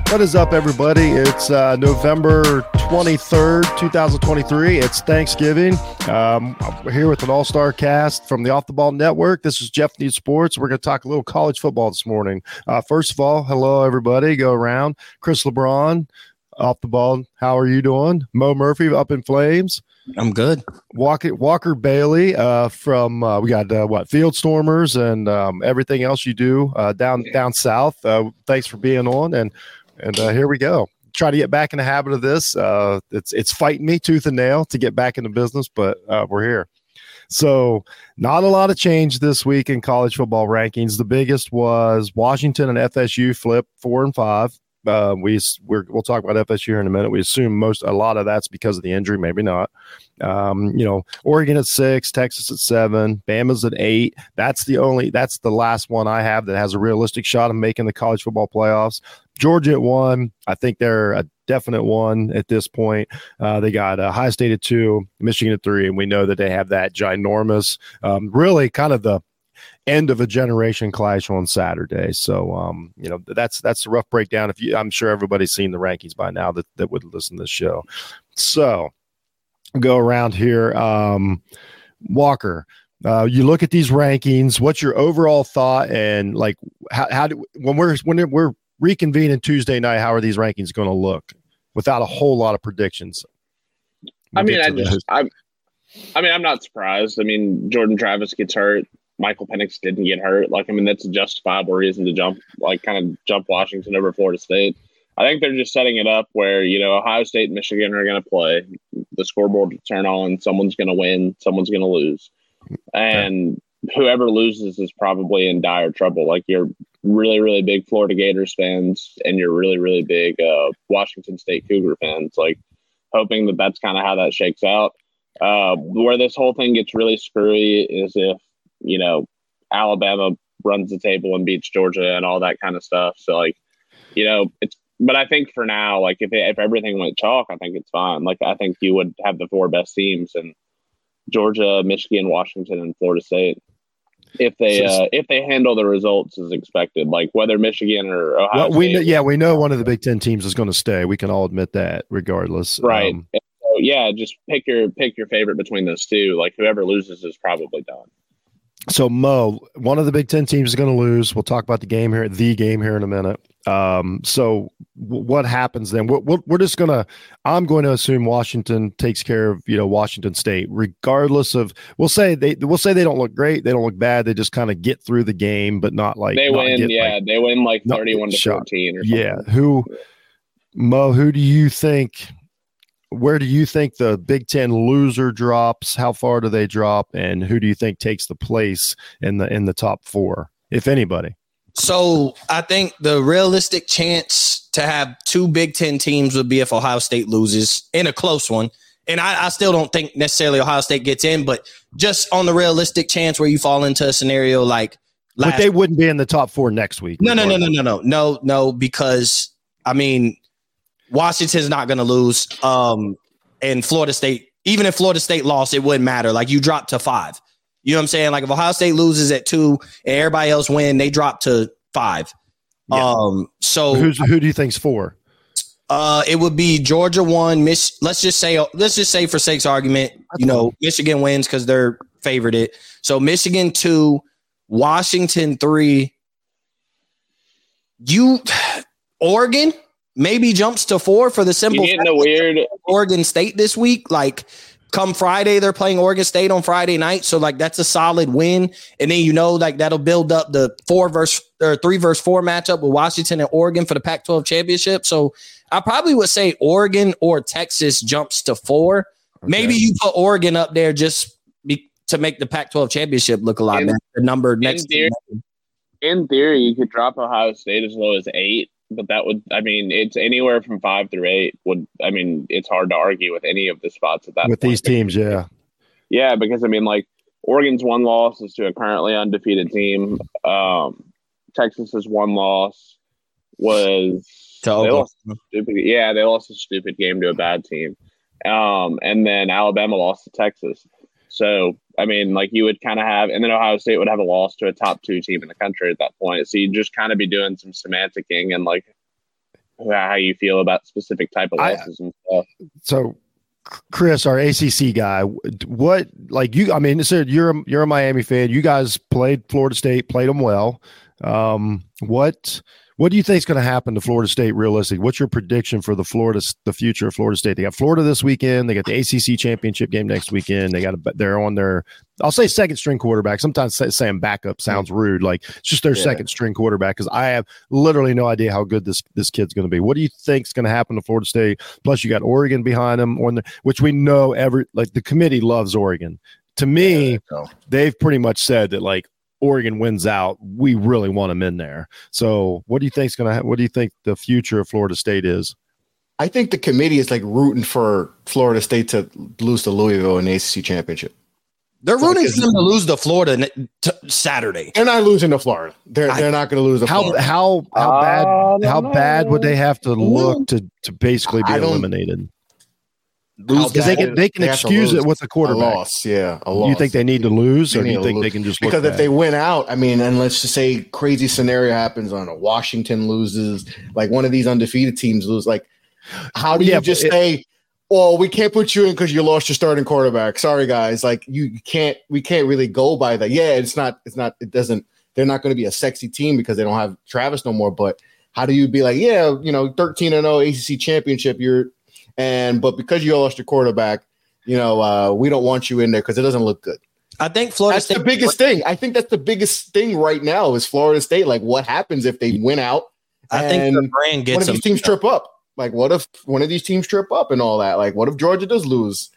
What is up, everybody? It's November 23rd, 2023. It's Thanksgiving. We're here with an all-star cast from the Off the Ball Network. This is Jeff Needs Sports. We're going to talk a little college football this morning. First of all, hello, everybody. Go around. Chris LeBron, Off the Ball. How are you doing? Mo Murphy, Up in Flames. I'm good. Walker Bailey from we got Field Stormers and everything else you do down south. Thanks for being on and here we go. Try to get back in the habit of this. It's fighting me tooth and nail to get back into business, but we're here. So not a lot of change this week in college football rankings. The biggest was Washington and FSU flipped 4 and 5. We'll talk about FSU here in a minute. We assume a lot of that's because of the injury, maybe not. Oregon at 6, Texas at 7, Bama's at 8. That's the last one I have that has a realistic shot of making the college football playoffs. Georgia at 1. I think they're a definite 1 at this point. They got Ohio State at 2, Michigan at 3, and we know that they have that ginormous, really kind of the end of a generation clash on Saturday. So, that's a rough breakdown. I'm sure everybody's seen the rankings by now that would listen to this show. So go around here. Walker, you look at these rankings, what's your overall thought? And like, when we're reconvening Tuesday night, how are these rankings going to look without a whole lot of predictions? I'm not surprised. I mean, Jordan Travis gets hurt. Michael Penix didn't get hurt. That's a justifiable reason to jump Washington over Florida State. I think they're just setting it up where, Ohio State and Michigan are going to play. The scoreboard will turn on. Someone's going to win. Someone's going to lose. And whoever loses is probably in dire trouble. Like, you're really, really big Florida Gators fans and you're really, really big Washington State Cougar fans, hoping that that's kind of how that shakes out. Where this whole thing gets really screwy is if, Alabama runs the table and beats Georgia and all that kind of stuff. So, but I think for now, if everything went chalk, I think it's fine. I think you would have the 4 best teams in Georgia, Michigan, Washington, and Florida State if they handle the results as expected, whether Michigan or Ohio State. We know one of the Big Ten teams is going to stay. We can all admit that, regardless. Right. So, just pick your favorite between those two. Whoever loses is probably done. So, Mo, one of the Big Ten teams is going to lose. We'll talk about the game here in a minute. So what happens then? I'm going to assume Washington takes care of, Washington State, regardless of, we'll say they don't look great. They don't look bad. They just kind of get through the game, but not like they win. They win 31 to 14 or something. Yeah. Mo, where do you think the Big Ten loser drops? How far do they drop? And who do you think takes the place in the top 4, if anybody? So I think the realistic chance to have 2 Big Ten teams would be if Ohio State loses in a close one. And I still don't think necessarily Ohio State gets in, but just on the realistic chance where you fall into a scenario but they wouldn't be in the top 4 next week. No, because Washington's not going to lose. And Florida State, even if Florida State lost, it wouldn't matter. You drop to 5. You know what I'm saying? If Ohio State loses at 2 and everybody else win, they drop to 5. Yeah. So who do you think's 4? It would be Georgia 1. Let's just say for sake's argument, Michigan wins because they're favored. So Michigan 2, Washington 3. Oregon maybe jumps to 4 for the simple fact weird Oregon State this week. Come Friday, they're playing Oregon State on Friday night. So that's a solid win. And then, that'll build up the 3 versus 4 matchup with Washington and Oregon for the Pac-12 championship. So I probably would say Oregon or Texas jumps to 4. Okay. Maybe you put Oregon up there just to make the Pac-12 championship look a lot better. The number next in theory, you could drop Ohio State as low as 8. But that would, it's anywhere from 5 through 8. It's hard to argue with any of the spots at that with point. These teams, yeah. Yeah, because, Oregon's 1 loss is to a currently undefeated team. Texas's 1 loss was they lost a stupid game to a bad team. And then Alabama lost to Texas. So, you would kind of have – and then Ohio State would have a loss to a top 2 team in the country at that point. So you'd just kind of be doing some semanticing and, how you feel about specific type of losses and stuff. So, Chris, our ACC guy, what like you? I mean, so you're a Miami fan. You guys played Florida State, played them well. What do you think is going to happen to Florida State realistically? What's your prediction for the future of Florida State? They got Florida this weekend. They got the ACC championship game next weekend. They're on their, I'll say second string quarterback. Sometimes saying backup sounds rude. Like it's just their second string quarterback because I have literally no idea how good this kid's going to be. What do you think is going to happen to Florida State? Plus you got Oregon behind them, which we know the committee loves Oregon. To me, they've pretty much said that like, Oregon wins out, we really want them in there. So what do you think what do you think the future of Florida State is? I think the committee is like rooting for Florida State to lose to Louisville in the ACC championship. They're rooting for them to lose to Florida Saturday. They're not losing to Florida. They're not going to lose to Florida. How bad would they have to look to basically be eliminated? Because they can excuse it with a quarterback. A loss. You think they need to lose, or do you think they can just look because if bad? they win out, I mean, and let's just say crazy scenario happens on Washington loses, like one of these undefeated teams lose, like how do you just say, well, we can't put you in because you lost your starting quarterback. Sorry, guys. Like we can't really go by that. Yeah, they're not going to be a sexy team because they don't have Travis no more. But how do you be like, 13-0 ACC championship, but because you lost your quarterback, we don't want you in there because it doesn't look good. I think Florida State. That's the biggest thing. I think that's the biggest thing right now is Florida State. Like, what happens if they win out? I think their brand gets one of these teams trip up. Like, what if one of these teams trip up and all that? Like, what if Georgia does lose?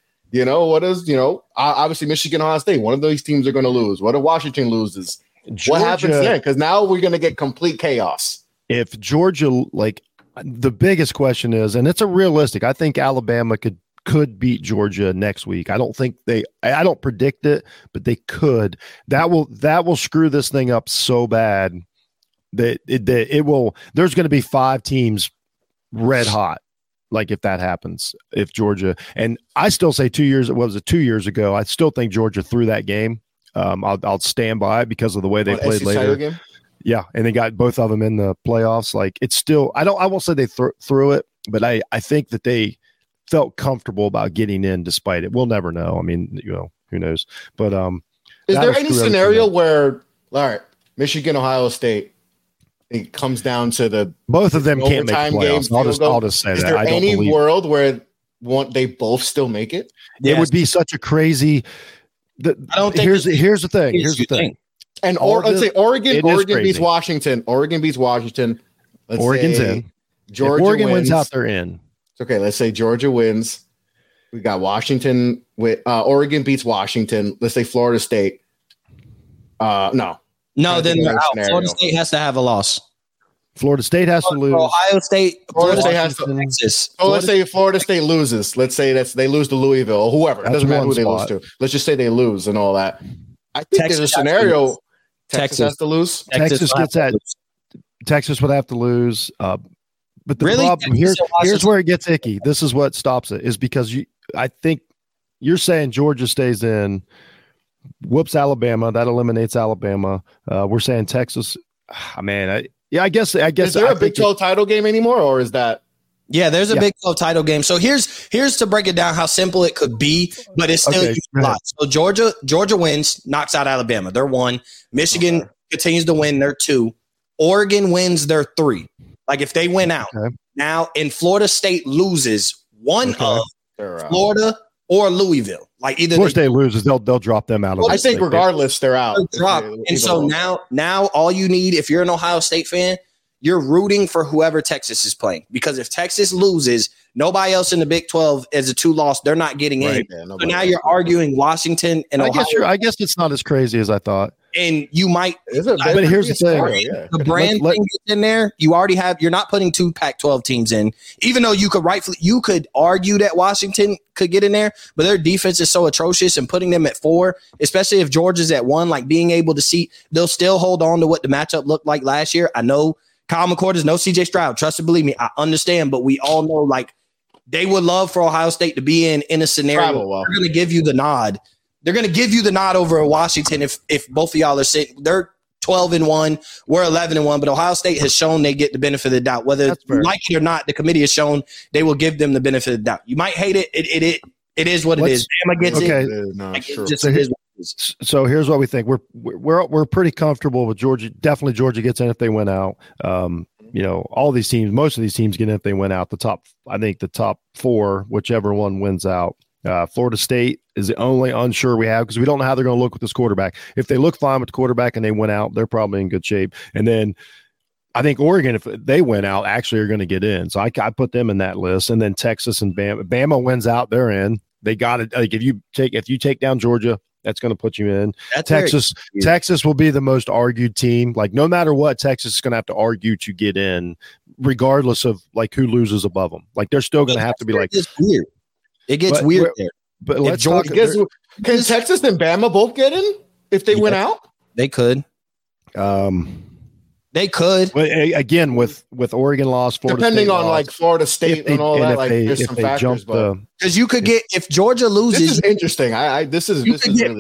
Obviously Michigan, Ohio State. One of these teams are going to lose. What if Washington loses? What happens then? Because now we're going to get complete chaos. If Georgia, the biggest question is, and it's a realistic, I think Alabama could beat Georgia next week. I don't predict it, but they could. That will screw this thing up so bad that it will. There's going to be 5 teams red hot. Like if that happens, if Georgia, and I still say 2 years ago, I still think Georgia threw that game. I'll stand by it because of the way they played later. Game? Yeah, and they got both of them in the playoffs. Like it's still, I won't say they threw it, but I think that they felt comfortable about getting in despite it. We'll never know. I mean, who knows? But is there any scenario where, all right, Michigan, Ohio State, it comes down to both of them can't make playoffs. Games, I'll just say is that. Is there any world where they both still make it? It would be such a crazy. I don't think. Here's the thing. Here's the thing. And let's say Oregon beats Washington. Oregon beats Washington. Oregon's in. Georgia Oregon wins out, they're in. Okay, let's say Georgia wins. We got Washington with Oregon beats Washington. Let's say Florida State. No, then they're out. Florida State has to have a loss. Florida State has to lose. Ohio State. Florida State has to. Texas. So let's say Florida State loses. Let's say they lose to Louisville or whoever. It doesn't matter who they lose to. Let's just say they lose and all that. I think there's a scenario. Texas has to lose. Texas gets that. Texas would have to lose. But the problem here's where it gets icky. This is what stops it is because I think you're saying Georgia stays in, whoops Alabama, that eliminates Alabama. We're saying Texas. Man, I guess. Is there a Big 12 title game anymore, or is that? Yeah, there's a Big 12 title game. So here's to break it down how simple it could be, but it's still a lot. So Georgia wins, knocks out Alabama. They're 1. Michigan continues to win. They're 2. Oregon wins. They're 3. Like if they win out now, and Florida State loses one of Florida or Louisville. Like either Florida State loses, they'll drop them out of. I think regardless, they're out. And so now all you need, if you're an Ohio State fan, you're rooting for whoever Texas is playing, because if Texas loses, nobody else in the Big 12 is a 2-loss. They're not getting in. Yeah, so now you're arguing Washington and Ohio. I guess it's not as crazy as I thought. And you might, but here's the thing: the brand thing gets in there. You already have. You're not putting 2 Pac-12 teams in, even though you could argue that Washington could get in there, but their defense is so atrocious, and putting them at 4, especially if Georgia's at 1, like being able to see, they'll still hold on to what the matchup looked like last year. I know Kyle McCord is no CJ Stroud. Trust and believe me, I understand, but we all know like they would love for Ohio State to be in a scenario. They're going to give you the nod. They're going to give you the nod over Washington if both of y'all are sitting. They're 12-1. We're 11-1, but Ohio State has shown they get the benefit of the doubt. Whether you like it or not, the committee has shown they will give them the benefit of the doubt. You might hate it. It is what it is. Bama gets it. No, sure. So here's what we think. We're pretty comfortable with Georgia. Definitely Georgia gets in if they win out. All these teams, most of these teams get in if they win out. I think the top 4, whichever one wins out. Florida State is the only unsure we have because we don't know how they're going to look with this quarterback. If they look fine with the quarterback and they win out, they're probably in good shape. And then I think Oregon, if they win out, actually are going to get in. So I put them in that list. And then Texas and Bama. Bama wins out, they're in. They got it. Like if you take down Georgia, that's going to put you in. Texas will be the most argued team. Like no matter what, Texas is going to have to argue to get in, regardless of like who loses above them. Like they're still going to have to be like weird. It gets weird there. But let's talk. Can Texas and Bama both get in if they win out? They could. They could. But again, with Oregon loss, Florida depending State on lost, like Florida State and all that, like there's some factors. But because you could get if Georgia loses, this is interesting. You could get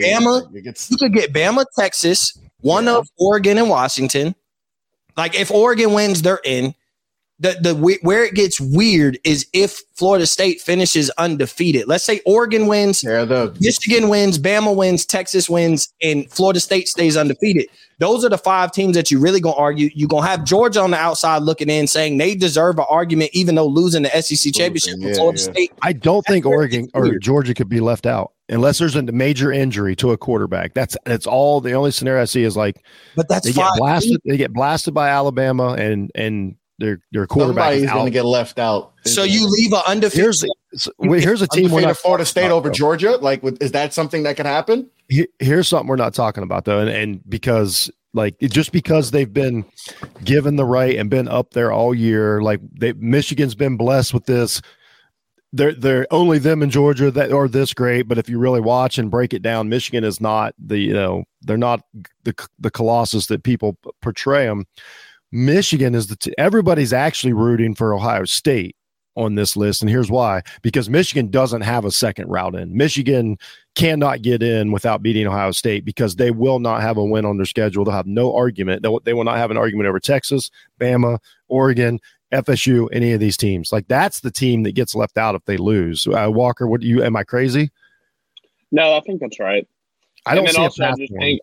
Bama, Texas, one of Oregon and Washington. Like if Oregon wins, they're in. The where it gets weird is if Florida State finishes undefeated. Let's say Oregon wins, Michigan wins, Bama wins, Texas wins, and Florida State stays undefeated. Those are the 5 teams that you really gonna argue. You're gonna have Georgia on the outside looking in, saying they deserve an argument, even though losing the SEC championship with Florida State. I don't think Oregon or Georgia could be left out unless there's a major injury to a quarterback. That's all. The only scenario I see is like, but that's they get blasted. They get blasted by Alabama and. Their quarterback is going to get left out. So you leave an undefeated. Here's a team we're not Florida State over Georgia. Like, is that something that could happen? Here's something we're not talking about though, and because just because they've been given the right and been up there all year, like Michigan's been blessed with this. They're only them in Georgia that are this great, but if you really watch and break it down, Michigan is not they're not the colossus that people portray them. Michigan is everybody's actually rooting for Ohio State on this list. And here's why, because Michigan doesn't have a second route in. Michigan cannot get in without beating Ohio State because they will not have a win on their schedule. They'll have no argument. They will not have an argument over Texas, Bama, Oregon, FSU, any of these teams. Like that's the team that gets left out if they lose. Walker, am I crazy? No, I think that's right. I don't see also, I just think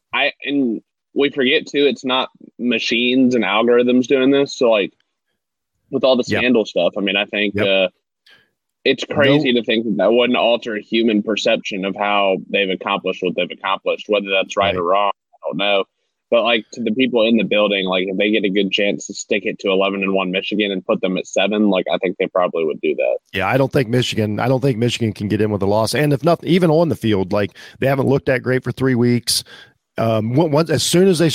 we forget too, it's not machines and algorithms doing this. So like with all the scandal stuff, I mean, I think it's crazy to think that wouldn't alter human perception of how they've accomplished what they've accomplished, whether that's right or wrong. I don't know. But like to the people in the building, like if they get a good chance to stick it to 11-1 Michigan and put them at 7, like I think they probably would do that. Yeah, I don't think Michigan can get in with a loss. And if nothing, even on the field, like they haven't looked that great for 3 weeks. As soon as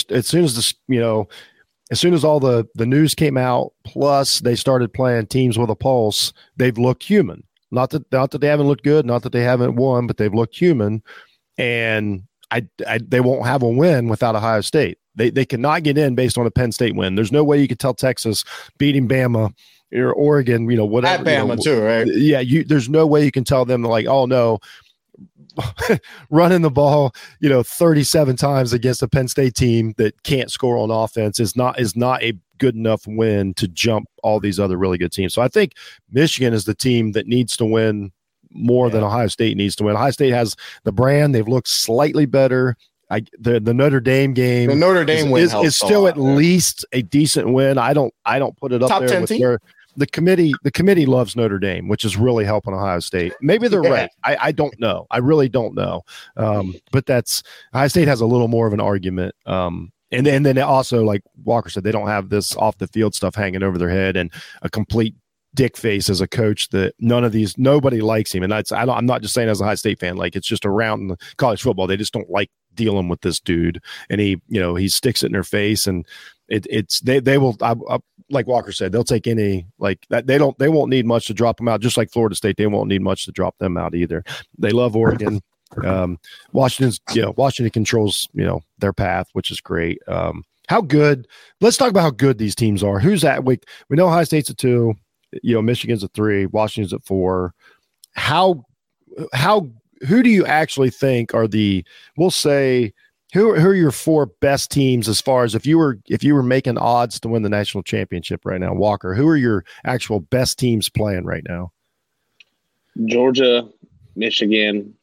all the news came out, plus they started playing teams with a pulse, they've looked human. Not that they haven't looked good, not that they haven't won, but they've looked human. And they won't have a win without Ohio State. They cannot get in based on a Penn State win. There's no way you could tell Texas beating Bama or Oregon, whatever. At Bama too, right? Yeah, there's no way you can tell them like, oh no. Running the ball, 37 times against a Penn State team that can't score on offense is not a good enough win to jump all these other really good teams. So I think Michigan is the team that needs to win more than Ohio State needs to win. Ohio State has the brand; they've looked slightly better. The Notre Dame game, is still at least a decent win. I don't put it up top there 10 with team? where the committee loves Notre Dame, which is really helping Ohio State. Maybe they're right. I don't know. I really don't know. But Ohio State has a little more of an argument. And then also, like Walker said, they don't have this off the field stuff hanging over their head and a complete dick face as a coach that nobody likes him. And I'm not just saying as a Ohio State fan, like it's just around the college football. They just don't like dealing with this dude. And he sticks it in their face, and they will, like Walker said, they'll take any like that. They won't need much to drop them out. Just like Florida State, they won't need much to drop them out either. They love Oregon. Washington controls, their path, which is great. How good, let's talk about how good these teams are. Who's at we know Ohio State's at 2, Michigan's at 3, Washington's at 4. Who do you actually think are we'll say Who are your 4 best teams as far as if you were making odds to win the national championship right now, Walker? Who are your actual best teams playing right now? Georgia, Michigan,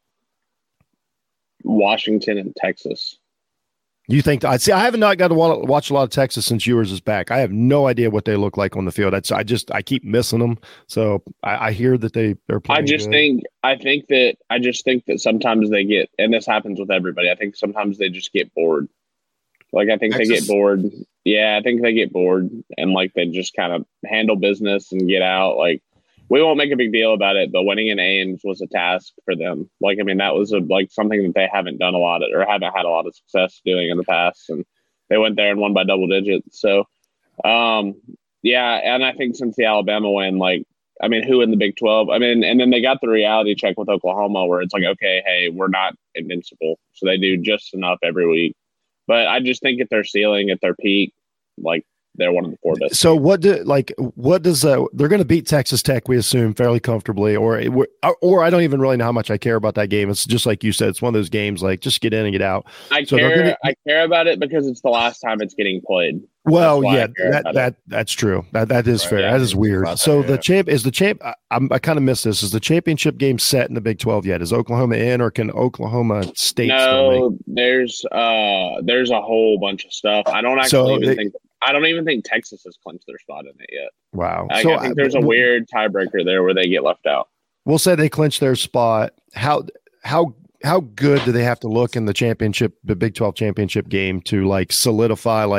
Washington, and Texas. You think? I have not got to watch a lot of Texas since Ewers is back. I have no idea what they look like on the field. I keep missing them. So I hear that they're playing. I think that sometimes they get, and this happens with everybody. I think sometimes they just get bored. Like I think Texas. They get bored. Yeah, I think they get bored and like they just kind of handle business and get out. Like we won't make a big deal about it, but winning in Ames was a task for them. Like, I mean, that was something that they haven't done a lot of, or haven't had a lot of success doing in the past. And they went there and won by double digits. So, yeah. And I think since the Alabama win, who in the Big 12? I mean, and then they got the reality check with Oklahoma where it's like, okay, hey, we're not invincible. So they do just enough every week. But I just think at their ceiling, at their peak, they're one of the 4 best. So what does they're going to beat Texas Tech, we assume, fairly comfortably, or I don't even really know how much I care about that game. It's just like you said, it's one of those games just get in and get out. I care about it because it's the last time it's getting played. Well, yeah, that's true. That is fair. Yeah, that is weird. So the champ. I kind of missed this. Is the championship game set in the Big 12 yet? Is Oklahoma in, or can Oklahoma State? No, there's a whole bunch of stuff. I don't even think Texas has clinched their spot in it yet. Wow. I think there's a weird tiebreaker there where they get left out. We'll say they clinch their spot. How good do they have to look in the Big 12 championship game to solidify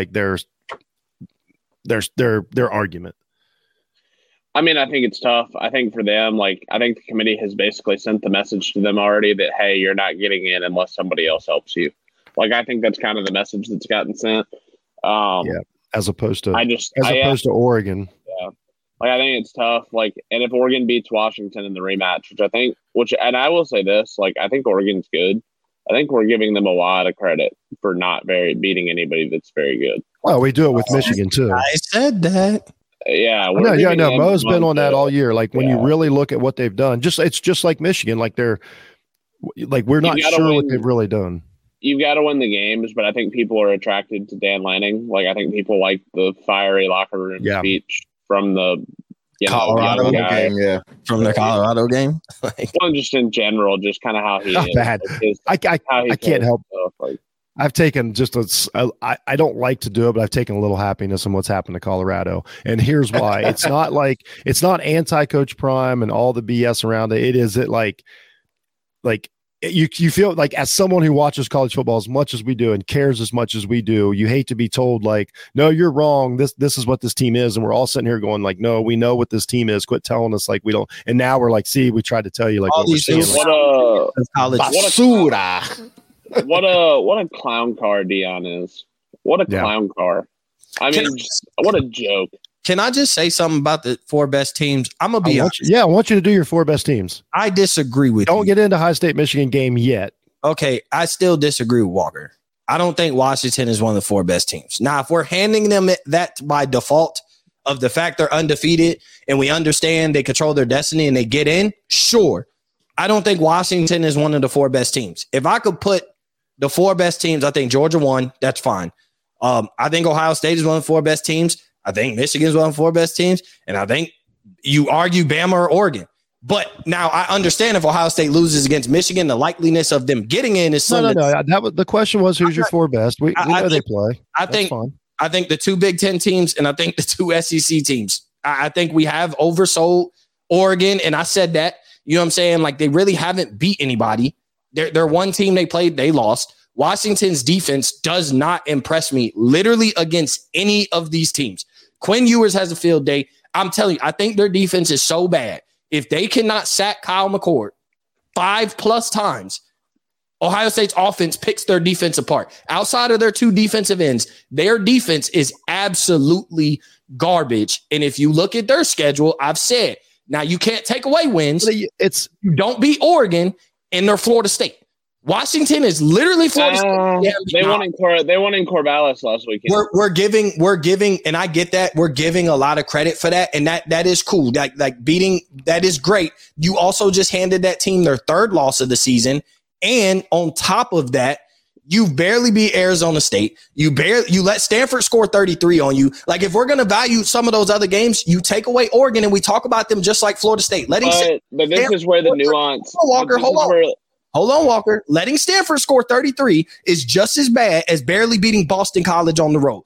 their argument? I mean, I think it's tough. I think for them, I think the committee has basically sent the message to them already that, hey, you're not getting in unless somebody else helps you. I think that's kind of the message that's gotten sent. Yeah. As opposed to Oregon. Yeah. I think it's tough. And if Oregon beats Washington in the rematch, and I will say this, I think Oregon's good. I think we're giving them a lot of credit for not beating anybody that's very good. Well, we do it with Michigan too. I said that. Yeah. No. Mo's been on that all year. When you really look at what they've done, it's just like Michigan. We're not sure what they've really done. You've got to win the games, but I think people are attracted to Dan Lanning. I think people like the fiery locker room speech from the Colorado game. Yeah, from the Colorado game. Well, just in general, just kind of how he is. Bad. I can't help. I've taken I don't like to do it, but I've taken a little happiness in what's happened to Colorado. And here's why. It's not anti-Coach Prime and all the BS around it. It is you feel as someone who watches college football as much as we do and cares as much as we do, you hate to be told no, you're wrong. This is what this team is. And we're all sitting here going no, we know what this team is. Quit telling us we don't. And now we're see, we tried to tell you what we're seeing. What a clown car Deion is. What a clown car. I mean, what a joke. Can I just say something about the 4 best teams? I'm going to be honest. I want you to do your 4 best teams. I disagree with you. Don't get into High State Michigan game yet. Okay, I still disagree with Walker. I don't think Washington is one of the 4 best teams. Now, if we're handing them that by default of the fact they're undefeated and we understand they control their destiny and they get in, sure. I don't think Washington is one of the 4 best teams. If I could put the 4 best teams, I think Georgia won. That's fine. I think Ohio State is one of the 4 best teams. I think Michigan's one of the 4 best teams, and I think you argue Bama or Oregon. But now I understand if Ohio State loses against Michigan, the likeliness of them getting in is slim. No. The question was, who's your 4 best? We know they play. I think the 2 Big Ten teams and I think the 2 SEC teams. I think we have oversold Oregon, and I said that. You know what I'm saying? They really haven't beat anybody. They're one team they played, they lost. Washington's defense does not impress me literally against any of these teams. Quinn Ewers has a field day. I'm telling you, I think their defense is so bad. If they cannot sack Kyle McCord 5+ times, Ohio State's offense picks their defense apart. Outside of their 2 defensive ends, their defense is absolutely garbage. And if you look at their schedule, I've said, now you can't take away wins. You don't beat Oregon and they're Florida State. Washington is literally Florida State. They won in Corvallis last weekend. We're giving, and I get that. We're giving a lot of credit for that, and that is cool. Like beating, that is great. You also just handed that team their 3rd loss of the season, and on top of that, You barely beat Arizona State. You let Stanford score 33 on you. Like, if we're going to value some of those other games, you take away Oregon and we talk about them just like Florida State. But this is where the nuance. Hold on, Walker. Letting Stanford score 33 is just as bad as barely beating Boston College on the road.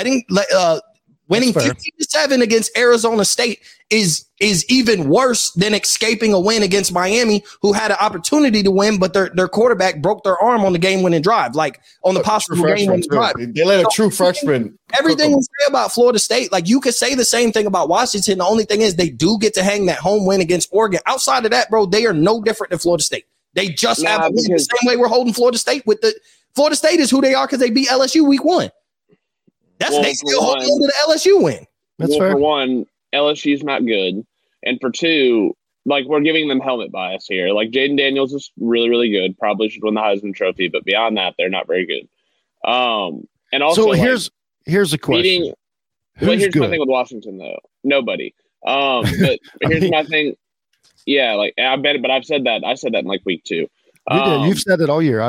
Winning 15-7 against Arizona State is even worse than escaping a win against Miami, who had an opportunity to win, but their quarterback broke their arm on the game-winning drive, like on the possible game-winning drive. They let a true freshman. Everything we say about Florida State, like you could say the same thing about Washington. The only thing is they do get to hang that home win against Oregon. Outside of that, bro, they are no different than Florida State. They just have a win the same way we're holding Florida State with the Florida State is who they are because they beat LSU week 1. They still hold on to the LSU win. That's fair. For one, LSU's not good. And for two, like, we're giving them helmet bias here. Like, Jaden Daniels is really, really good. Probably should win the Heisman Trophy. But beyond that, they're not very good. And also, so here's a question. Here's my thing with Washington, though. Nobody. But here's my thing. Yeah, like, I bet, but I've said that. I said that in, like, week 2. You did. You've said it all year.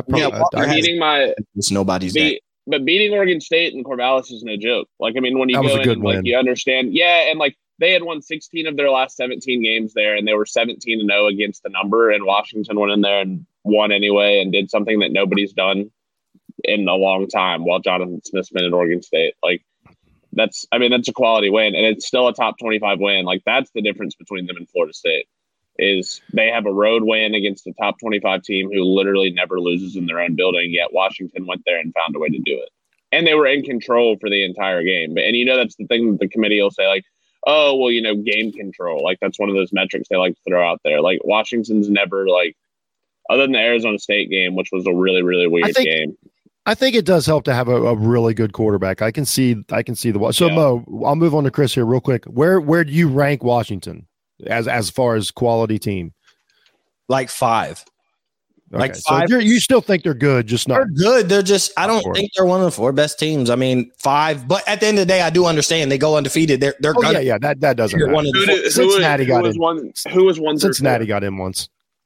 It's nobody's day. But beating Oregon State and Corvallis is no joke. Like, I mean, when you go in and, like, you understand. Yeah, and, like, they had won 16 of their last 17 games there, and they were 17-0 against the number, and Washington went in there and won anyway and did something that nobody's done in a long time while Jonathan Smith's been at Oregon State. Like, that's a quality win, and it's still a top 25 win. Like, that's the difference between them and Florida State is they have a road win against a top 25 team who literally never loses in their own building, yet Washington went there and found a way to do it. And they were in control for the entire game. And, that's the thing that the committee will say, like, oh, well, game control. Like, that's one of those metrics they like to throw out there. Like, Washington's never, like, other than the Arizona State game, which was a really, really weird game. I think it does help to have a really good quarterback. I can see the – so, yeah. Mo, I'll move on to Chris here real quick. Where do you rank Washington as far as quality team? Like 5. Okay. Like 5. So you still think they're good, just not. They're good. They're just. I don't think they're one of the 4 best teams. I mean, 5. But at the end of the day, I do understand they go undefeated. They're yeah. That doesn't matter. Cincinnati got in. Who was one? Cincinnati got in once.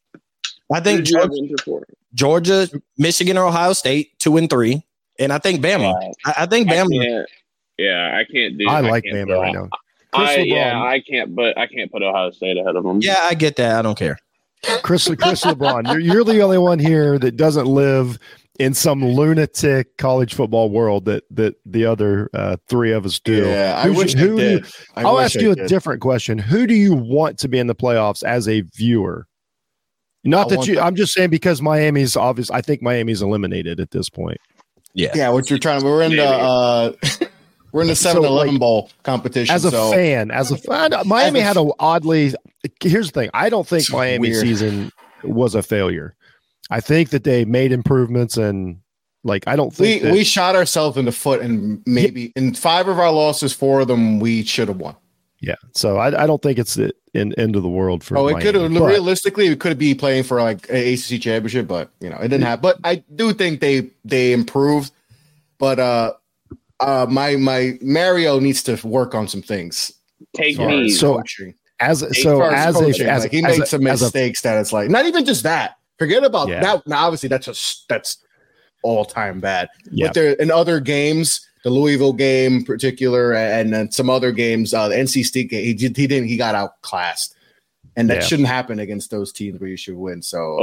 I think Georgia, Michigan, or Ohio State 2 and 3, and I think Bama. I think Bama. I can't do. I like Bama right now. I can't put Ohio State ahead of them. Yeah, I get that. I don't care. Chris LeBron, you're the only one here that doesn't live in some lunatic college football world that the other 3 of us do. Yeah, I wish I did. I'll ask you a different question. Who do you want to be in the playoffs as a viewer? Not that you. I'm just saying because Miami's obvious. I think Miami's eliminated at this point. Yeah. What you're trying to. We're in the. We're in the 7-Eleven Bowl competition. As a fan, Miami had a oddly. Here's the thing. I don't think Miami's season was a failure. I think that they made improvements, and I don't think we shot ourselves in the foot, and maybe in 5 of our losses, 4 of them we should have won. Yeah, so I don't think it's the end of the world for. It could have realistically we could be playing for like an ACC championship, but it didn't happen. But I do think they improved, but my Mario needs to work on some things. Take me coaching. He made some mistakes that it's like not even just that. Forget about that. Now, obviously, that's all time bad. Yeah. But there in other games, the Louisville game in particular, and then some other games, the NC State game, he got outclassed, and that shouldn't happen against those teams where you should win. So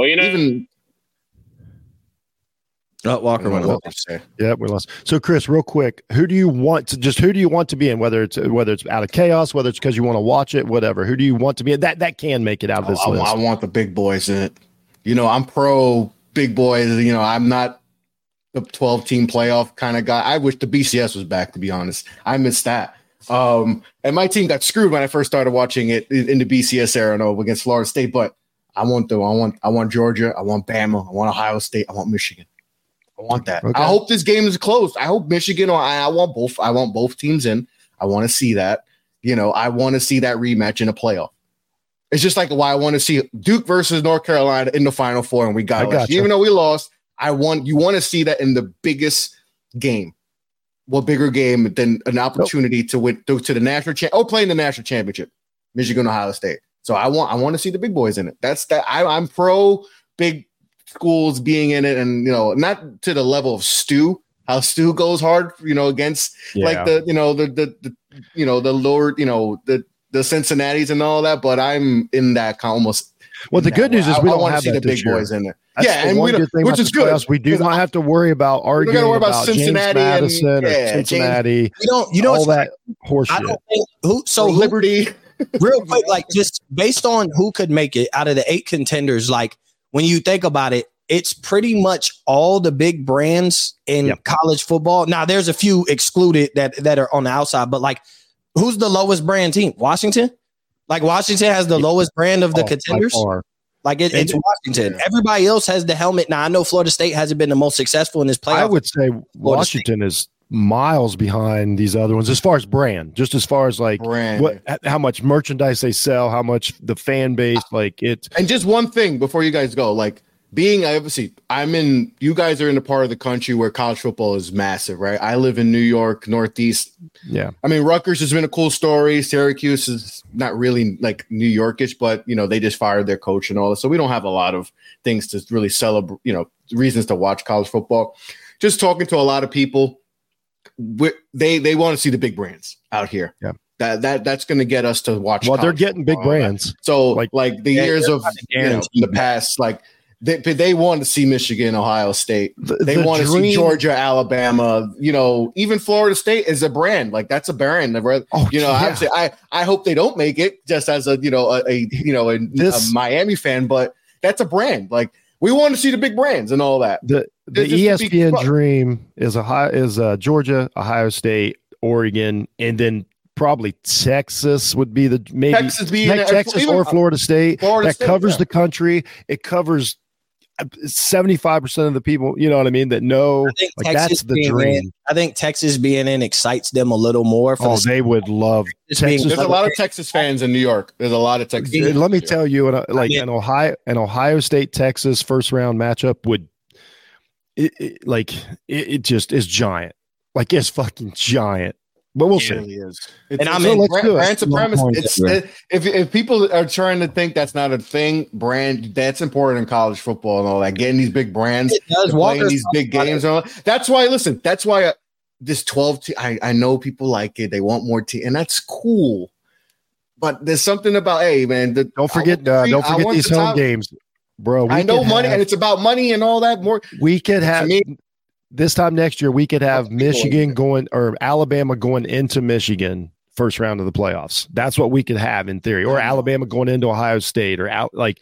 Walker went off. Yeah, we lost. So, Chris, real quick, who do you want to be in? Whether it's out of chaos, whether it's because you want to watch it, whatever. Who do you want to be in? That can make it out of this list. I want the big boys in it. I'm pro big boys. I'm not the 12-team playoff kind of guy. I wish the BCS was back. To be honest, I missed that. And my team got screwed when I first started watching it in the BCS era against Florida State. But I want Georgia. I want Bama. I want Ohio State. I want Michigan. I want that. Okay. I hope this game is close. I hope Michigan I want both. I want both teams in. I want to see that. I want to see that rematch in a playoff. It's just like why I want to see Duke versus North Carolina in the Final Four, and we got even though we lost. You want to see that in the biggest game. What bigger game than an opportunity to win to the national playing the national championship, Michigan, Ohio State. So I want to see the big boys in it. That's that. I'm pro big schools being in it, and not to the level of Stu. How Stu goes hard, against like the Lord, the Cincinnati's and all that. But I'm in that almost. Well, the good news is we don't have the big boys in there. That's and which is good. We do not have to worry about arguing about Cincinnati James Madison or Cincinnati. All that horseshit. So Liberty. Real quick, like just based on who could make it out of the 8 contenders, like when you think about it, it's pretty much all the big brands in college football. Now, there's a few excluded that are on the outside, but like, who's the lowest brand team? Washington? Like Washington has the lowest brand of the contenders. Like it's Washington. Everybody else has the helmet. Now I know Florida State hasn't been the most successful in this playoff. I would say Washington is miles behind these other ones as far as brand, just as far as like how much merchandise they sell, how much the fan base like it. And just one thing before you guys go, like you guys are in a part of the country where college football is massive, right? I live in New York, Northeast. Yeah. I mean, Rutgers has been a cool story. Syracuse is not really like New Yorkish, but they just fired their coach and all that. So we don't have a lot of things to really celebrate, reasons to watch college football. Just talking to a lot of people, they want to see the big brands out here. Yeah. That's going to get us to watch. Well, they're getting big brands. So like the years of in the past, like they want to see Michigan, Ohio State. They want to see Georgia, Alabama. Even Florida State is a brand. Like that's a brand. I hope they don't make it just as a Miami fan, but that's a brand. Like we want to see the big brands and all that. The ESPN dream is Georgia, Ohio State, Oregon, and then probably Texas would be Texas or Florida State. That covers the country. It covers 75% of the people, you know what I mean, that know like that's the dream. I think Texas being in excites them a little more. They would love Texas. There's a lot of Texas fans in New York. There's a lot of Texas fans. Let me tell you, an Ohio State Texas first round matchup would it just is giant. Like it's fucking giant. But we'll see. Really is. Brand supremacy. If people are trying to think that's not a thing, brand that's important in college football and all that. Getting these big brands, playing these big games, and all that. That's why. Listen, that's why this 12. I know people like it. They want more and that's cool. But there's something about man. Don't forget these home games, bro. I know money, and it's about money and all that. More we could have. This time next year, we could have Michigan going or Alabama going into Michigan first round of the playoffs. That's what we could have in theory, or Alabama going into Ohio State, or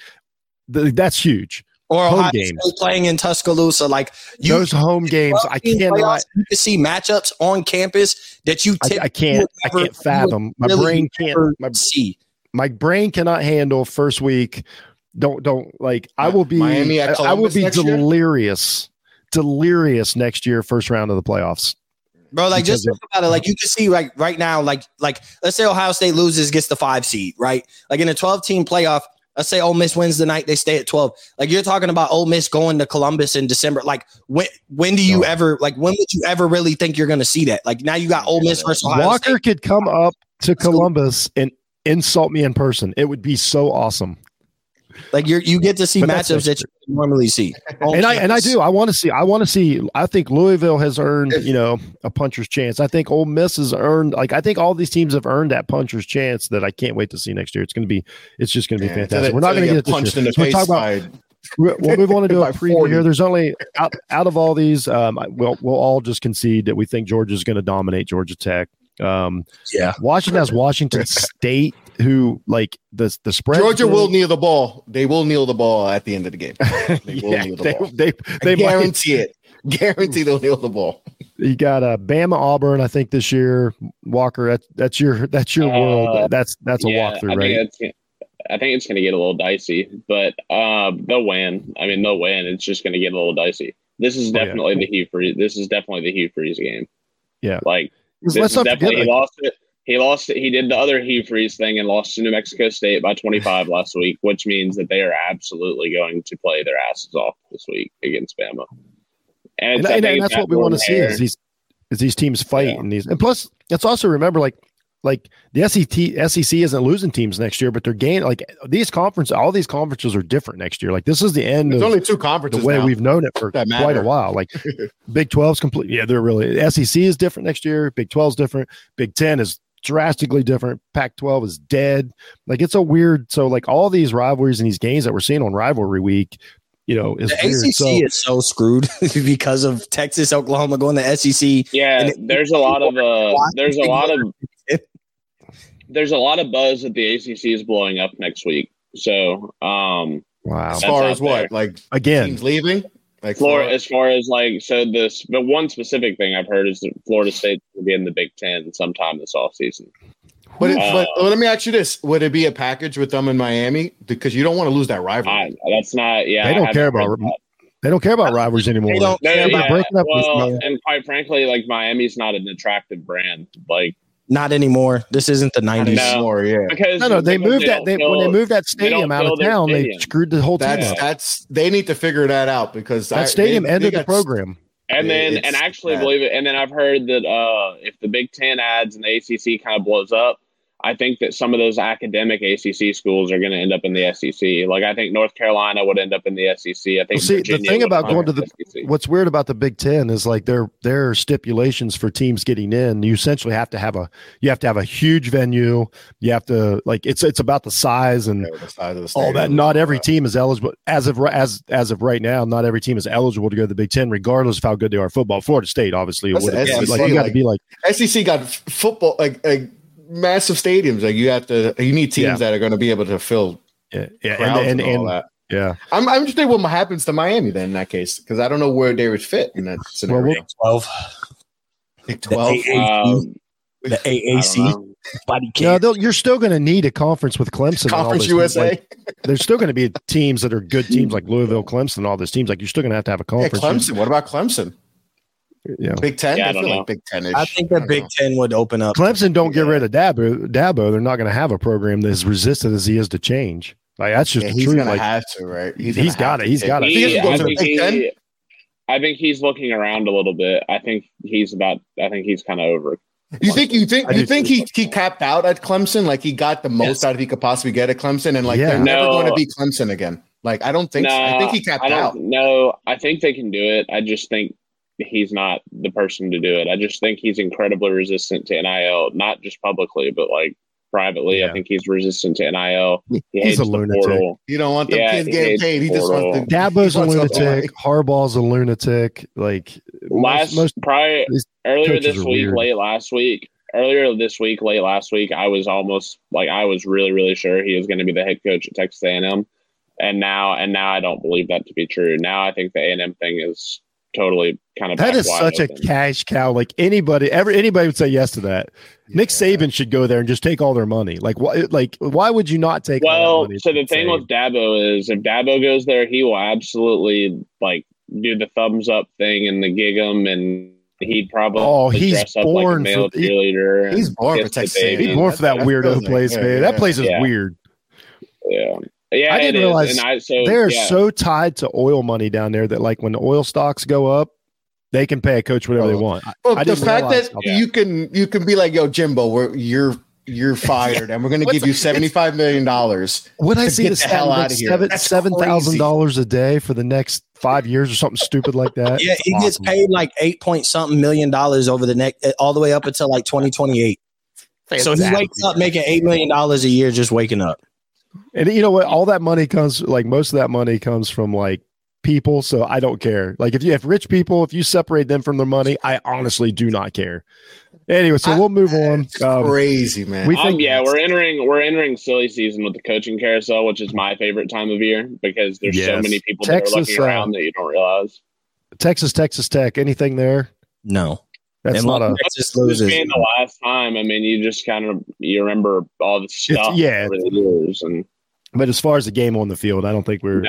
that's huge. Or home Ohio games. State playing in Tuscaloosa, those home games. I cannot. You can see matchups on campus that you. I can't fathom. My brain can't. My brain cannot handle first week. Don't like. I will be. Miami at I will be delirious. Delirious next year, first round of the playoffs, bro. Like just think about it. Like you can see right now, like let's say Ohio State loses, gets the 5 seed, right? Like in a 12-team playoff, let's say Ole Miss wins the night, they stay at 12. Like you're talking about Ole Miss going to Columbus in December. Like when do you ever when would you ever really think you're going to see that? Like now you got Ole Miss versus Ohio Walker State. Could come up to Columbus and insult me in person. It would be so awesome. Like you get to see matchups that you normally see, and I do. I want to see. I think Louisville has earned, a puncher's chance. I think Ole Miss has earned. I think all these teams have earned that puncher's chance that I can't wait to see next year. It's just going to be fantastic. We're not going to get punched in the face. We'll move on to do a preview here. There's only out of all these, we'll all just concede that we think Georgia's going to dominate Georgia Tech. Washington has Washington State, who the spread. Georgia will kneel the ball. They will kneel the ball at the end of the game. They will kneel the ball. They guarantee it. Guarantee they'll kneel the ball. You got Bama Auburn, I think this year. Walker, that's your world. That's a walkthrough, right? I think it's going to get a little dicey, but they'll win. I mean, they'll win. It's just going to get a little dicey. This is definitely the Hugh Freeze. This is definitely the Hugh Freeze game. Yeah, he lost it. He lost it. He did the other Hugh Freeze thing and lost to New Mexico State by 25 last week, which means that they are absolutely going to play their asses off this week against Bama. And that's what we want to see is these teams fight and plus let's also remember like the SEC isn't losing teams next year, but they're gaining. Like all these conferences are different next year. Like this is the end. There's of only two conferences the way now we've known it for quite a while. Like Big 12's complete. Yeah, they're really. SEC is different next year. Big 12 is different. Big 10 is drastically different. Pac-12 is dead. Like it's a weird. So like all these rivalries and these games that we're seeing on rivalry week, is the weird. ACC is so screwed because of Texas, Oklahoma going to SEC. Yeah, there's a lot of buzz that the ACC is blowing up next week. So, wow. As far as what, like again, teams leaving, like as far as like, so this, but one specific thing I've heard is that Florida State will be in the Big Ten sometime this offseason. But let me ask you this: would it be a package with them in Miami? Because you don't want to lose that rivalry. That's not. Yeah, they don't care about. They don't care about rivalries anymore. They don't care about breaking up. And quite frankly, like Miami's not an attractive brand. Like not anymore. This isn't the 90s. Anymore, yeah. Because they moved that. When they moved that stadium out of town, they screwed the whole team up. They need to figure that out because that stadium ended the program. And then, and actually believe it. And then I've heard that if the Big Ten adds and the ACC kind of blows up, I think that some of those academic ACC schools are going to end up in the SEC. Like I think North Carolina would end up in the SEC. I think the thing about going to the SEC. What's weird about the Big Ten is like there are stipulations for teams getting in. You essentially have to have a huge venue. You have to like it's about the size and the size of the all that. Not every team is eligible as of right now. Not every team is eligible to go to the Big Ten, regardless of how good they are at football. Florida State obviously would. Like you got to be like SEC got football like massive stadiums. Like you need teams that are going to be able to fill crowds and all that. Yeah, I'm just thinking what happens to Miami then in that case because I don't know where they would fit in that scenario. Big 12, Big 12, the AAC. You're still going to need a conference with Clemson. Conference USA. Like, there's still going to be teams that are good teams like Louisville, Clemson, and all those teams. Like you're still going to have a conference. Yeah, Clemson. What about Clemson? Yeah. Big Ten. Yeah, I feel like Big Ten-ish. I think the Big Ten would open up. Clemson don't get rid of Dabo. They're not going to have a program that's resistant as he is to change. Like that's just the he's truth. Gonna like, have to, right? He's got it. He's got it. I think he's looking around a little bit. I think he's kind of over. You think he capped out at Clemson? Like he got the most out of he could possibly get at Clemson, and like they're never going to be Clemson again. Like I don't think. So. I think he capped out. No, I think they can do it. I just think he's not the person to do it. I just think he's incredibly resistant to NIL, not just publicly, but like privately. Yeah. I think he's resistant to NIL. He's a lunatic. You don't want the kids getting paid. He just wants the Dabo's a lunatic. Harbaugh's a lunatic. Like earlier this week, late last week, I was really, really sure he was going to be the head coach at Texas A&M. And now I don't believe that to be true. Now I think the A&M thing is totally kind of that is such a cash cow. Like anybody would say yes to that. Yeah. Nick Saban should go there and just take all their money. Like why would you not take? Well, so the thing with Dabo is if Dabo goes there, he will absolutely like do the thumbs up thing and the gig 'em, and he'd probably dress up like a male cheerleader. He's born for Texas. He's born for that weirdo place, man. That place is weird. Yeah. Yeah, I didn't realize they're so tied to oil money down there that like when the oil stocks go up, they can pay a coach whatever they want. Well, the fact that you can be like, yo, Jimbo, you're fired, and we're going to give you $75 million. What I see the hell out of here, $7,000 a day for the next 5 years or something stupid like that. Yeah, he gets paid like $8-point-something million over the next all the way up until like 2028. So he wakes up making $8 million a year just waking up. And you know what? All that money comes, like most of that money comes from like people. So I don't care. Like if you have rich people, if you separate them from their money, I honestly do not care. Anyway, so we'll move on. Crazy, man. We're entering silly season with the coaching carousel, which is my favorite time of year because there's so many people that are looking around that you don't realize. Texas Tech, anything there? No. That's not a Texas loses. Being the last time, I mean, you just kind of remember all the stuff over the years, but as far as the game on the field, I don't think we're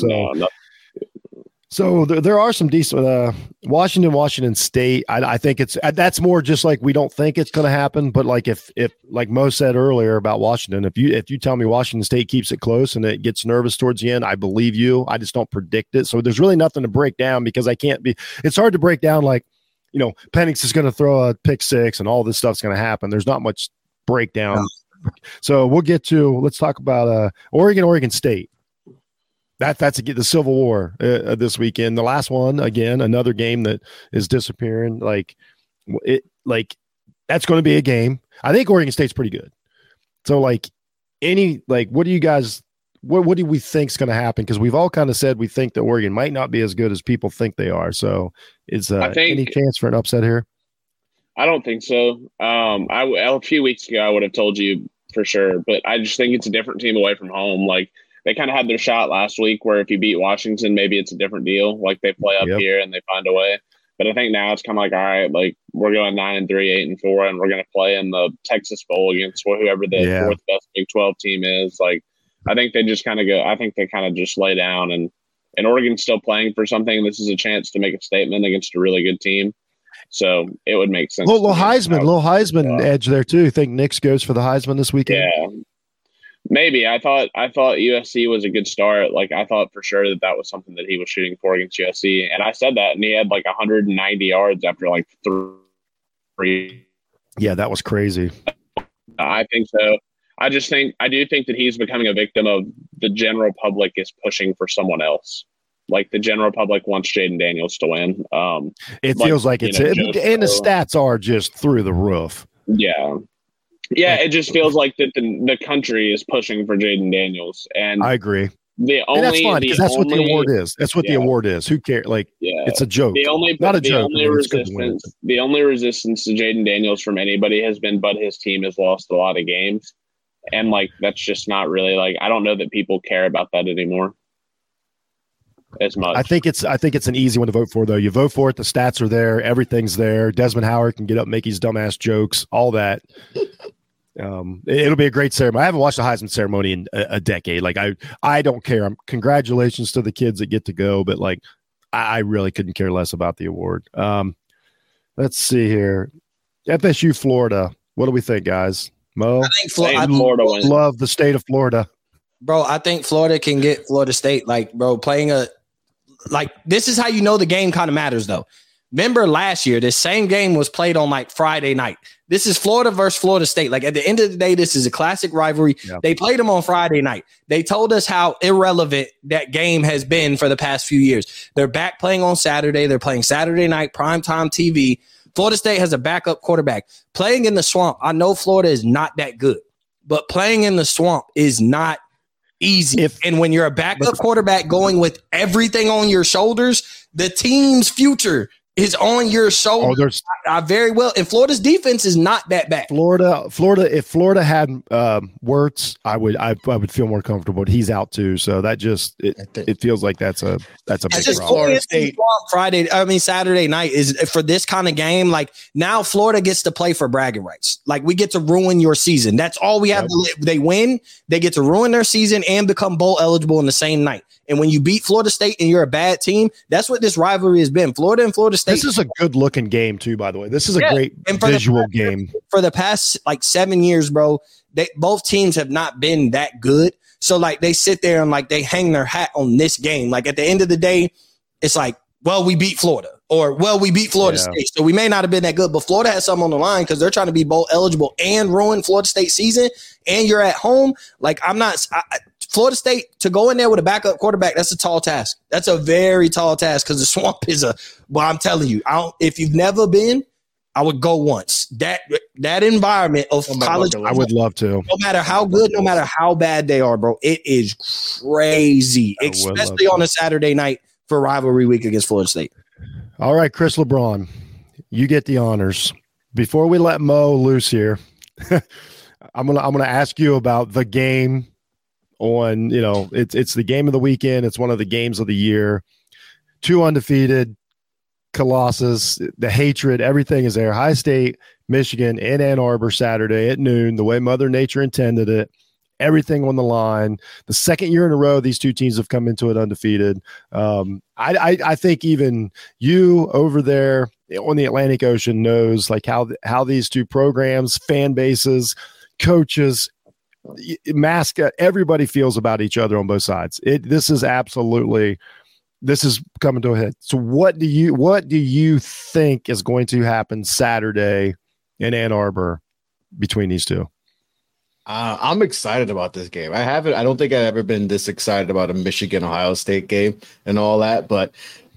So there are some decent Washington State. I think that's more just like we don't think it's going to happen, but like if like Mo said earlier about Washington, if you tell me Washington State keeps it close and it gets nervous towards the end, I believe you. I just don't predict it. So there's really nothing to break down because it's hard to break down like. Penix is going to throw a pick six and all this stuff's going to happen. There's not much breakdown. So let's talk about Oregon State. That's the Civil War this weekend. The last one, again, another game that is disappearing. That's going to be a game. I think Oregon State's pretty good. So what do you guys, what do we think is going to happen? Because we've all kind of said we think that Oregon might not be as good as people think they are. So is any chance for an upset here? I don't think so. A few weeks ago, I would have told you for sure, but I just think it's a different team away from home. Like, they kind of had their shot last week where if you beat Washington, maybe it's a different deal. Like, they play up here and they find a way. But I think now it's kind of like, all right, like, we're going 9-3, 8-4, and we're going to play in the Texas Bowl against whoever the fourth best Big 12 team is. Like, I think they just kind of go. I think they kind of just lay down, and Oregon's still playing for something. This is a chance to make a statement against a really good team. So it would make sense. Little Heisman edge there too. You think Nix goes for the Heisman this weekend? Yeah, maybe. I thought USC was a good start. Like, I thought for sure that was something that he was shooting for against USC, and I said that, and he had like 190 yards after like 3. Yeah, that was crazy. I think so. I do think that he's becoming a victim of the general public is pushing for someone else. Like, the general public wants Jayden Daniels to win. It feels like it's and the stats are just through the roof. Yeah. Yeah, it just feels like that the country is pushing for Jayden Daniels, and I agree. And that's fine because that's what the award is. That's what the award is. Who cares? Like, it's a joke. Not a joke. The only resistance to Jayden Daniels from anybody has been, but his team has lost a lot of games, and like, that's just not really, like, I don't know that people care about that anymore as much. I think it's an easy one to vote for, though. You vote for it, the stats are there, everything's there. Desmond Howard can get up, make his dumbass jokes, all that. It'll be a great ceremony. I haven't watched the Heisman ceremony in a decade. Like, I don't care. Congratulations to the kids that get to go, but like, I really couldn't care less about the award. Let's see here. FSU, Florida. What do we think, guys? Mo? I think Florida wins. Love the state of Florida. Bro, I think Florida can get Florida State. Like, bro, this is how you know the game kind of matters, though. Remember last year, this same game was played on like Friday night. This is Florida versus Florida State. Like, at the end of the day, this is a classic rivalry. Yeah. They played them on Friday night. They told us how irrelevant that game has been for the past few years. They're back playing on Saturday. They're playing Saturday night, primetime TV. Florida State has a backup quarterback. Playing in the swamp, I know Florida is not that good, but playing in the swamp is not easy. And when you're a backup quarterback going with everything on your shoulders, the team's future is on your shoulders. Very well. And Florida's defense is not that bad. Florida. If Florida had Wirtz, I would feel more comfortable. But he's out too, so that just it feels like that's a big problem. Florida State Saturday night is for this kind of game. Like, now Florida gets to play for bragging rights. Like, we get to ruin your season. That's all we have. They win. They get to ruin their season and become bowl eligible in the same night. And when you beat Florida State and you're a bad team, that's what this rivalry has been. Florida and Florida State. This is a good looking game too, by the way. This is a great visual game. For the past like 7 years, bro, both teams have not been that good. So like, they sit there and like, they hang their hat on this game. Like, at the end of the day, it's like, well, we beat Florida, or well, we beat Florida State. So we may not have been that good, but Florida has something on the line because they're trying to be bowl eligible and ruin Florida State season. And you're at home. Like, Florida State, to go in there with a backup quarterback, that's a tall task. That's a very tall task because the swamp is I'm telling you, if you've never been, I would go once. That environment of college, I would love to. No matter how good, no matter how bad they are, bro, it is crazy, especially on a Saturday night for rivalry week against Florida State. All right, Chris LeBron, you get the honors. Before we let Mo loose here, I'm gonna ask you about the game. It's the game of the weekend. It's one of the games of the year. 2 undefeated Colossus, the hatred, everything is there. Ohio State, Michigan, in Ann Arbor Saturday at noon, the way Mother Nature intended it. Everything on the line. The second year in a row, these two teams have come into it undefeated. I think even you over there on the Atlantic Ocean knows like how these two programs, fan bases, coaches, mascot, everybody feels about each other on both sides. This is coming to a head. So what do you think is going to happen Saturday in Ann Arbor between these two. I'm excited about this game. I don't think I've ever been this excited about a Michigan-Ohio State game and all that, but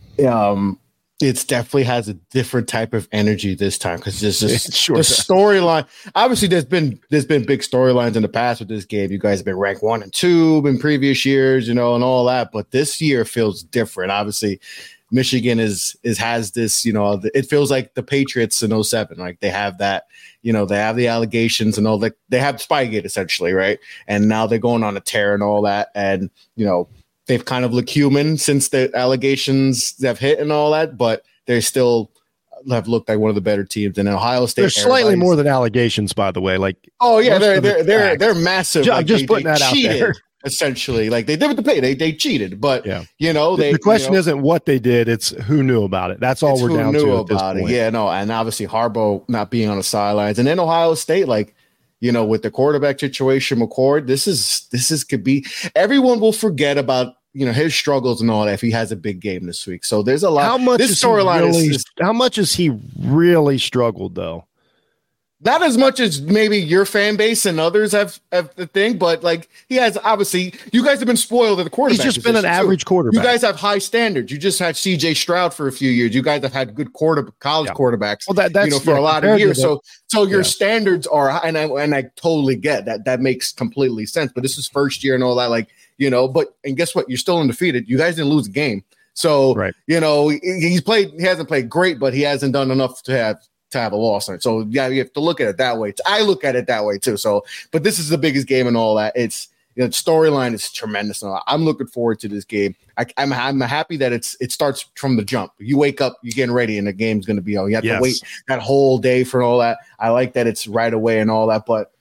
it definitely has a different type of energy this time because there's just the storyline. Obviously, there's been big storylines in the past with this game. You guys have been ranked 1 and 2 in previous years, and all that. But this year feels different. Obviously, Michigan has this. It feels like the Patriots in 07. Like they have that. They have the allegations and all that. They have Spygate essentially, right? And now they're going on a tear and all that. And they've kind of looked human since the allegations have hit and all that, but they still have looked like one of the better teams. And Ohio State, they're slightly more than allegations, by the way. Like, oh yeah, they're massive. I'm just putting that out there. Essentially, like they did with the pay, they cheated, but the question isn't what they did; it's who knew about it. That's all we're down to about it. Yeah, no, and obviously Harbaugh not being on the sidelines, and then Ohio State, with the quarterback situation, McCord, this could be. Everyone will forget about his struggles and all that if he has a big game this week. So there's a lot. How much this storyline how much has he really struggled though? Not as much as maybe your fan base and others have the thing, but he has obviously. You guys have been spoiled at the quarterback. He's just been an average quarterback. You guys have high standards. You just had C.J. Stroud for a few years. You guys have had good college quarterbacks. Well, that's for a lot of years. So your standards are, and I totally get that. That makes completely sense. But this is first year and all that, But and guess what? You're still undefeated. You guys didn't lose a game. So He hasn't played great, but he hasn't done enough to have a loss on it. So yeah, you have to look at it that way. I look at it that way too. So, but this is the biggest game and all that. It's storyline is tremendous. And I'm looking forward to this game. I'm happy that it starts from the jump. You wake up, you're getting ready, and the game's going to be on. You have to wait that whole day for all that. I like that it's right away and all that, but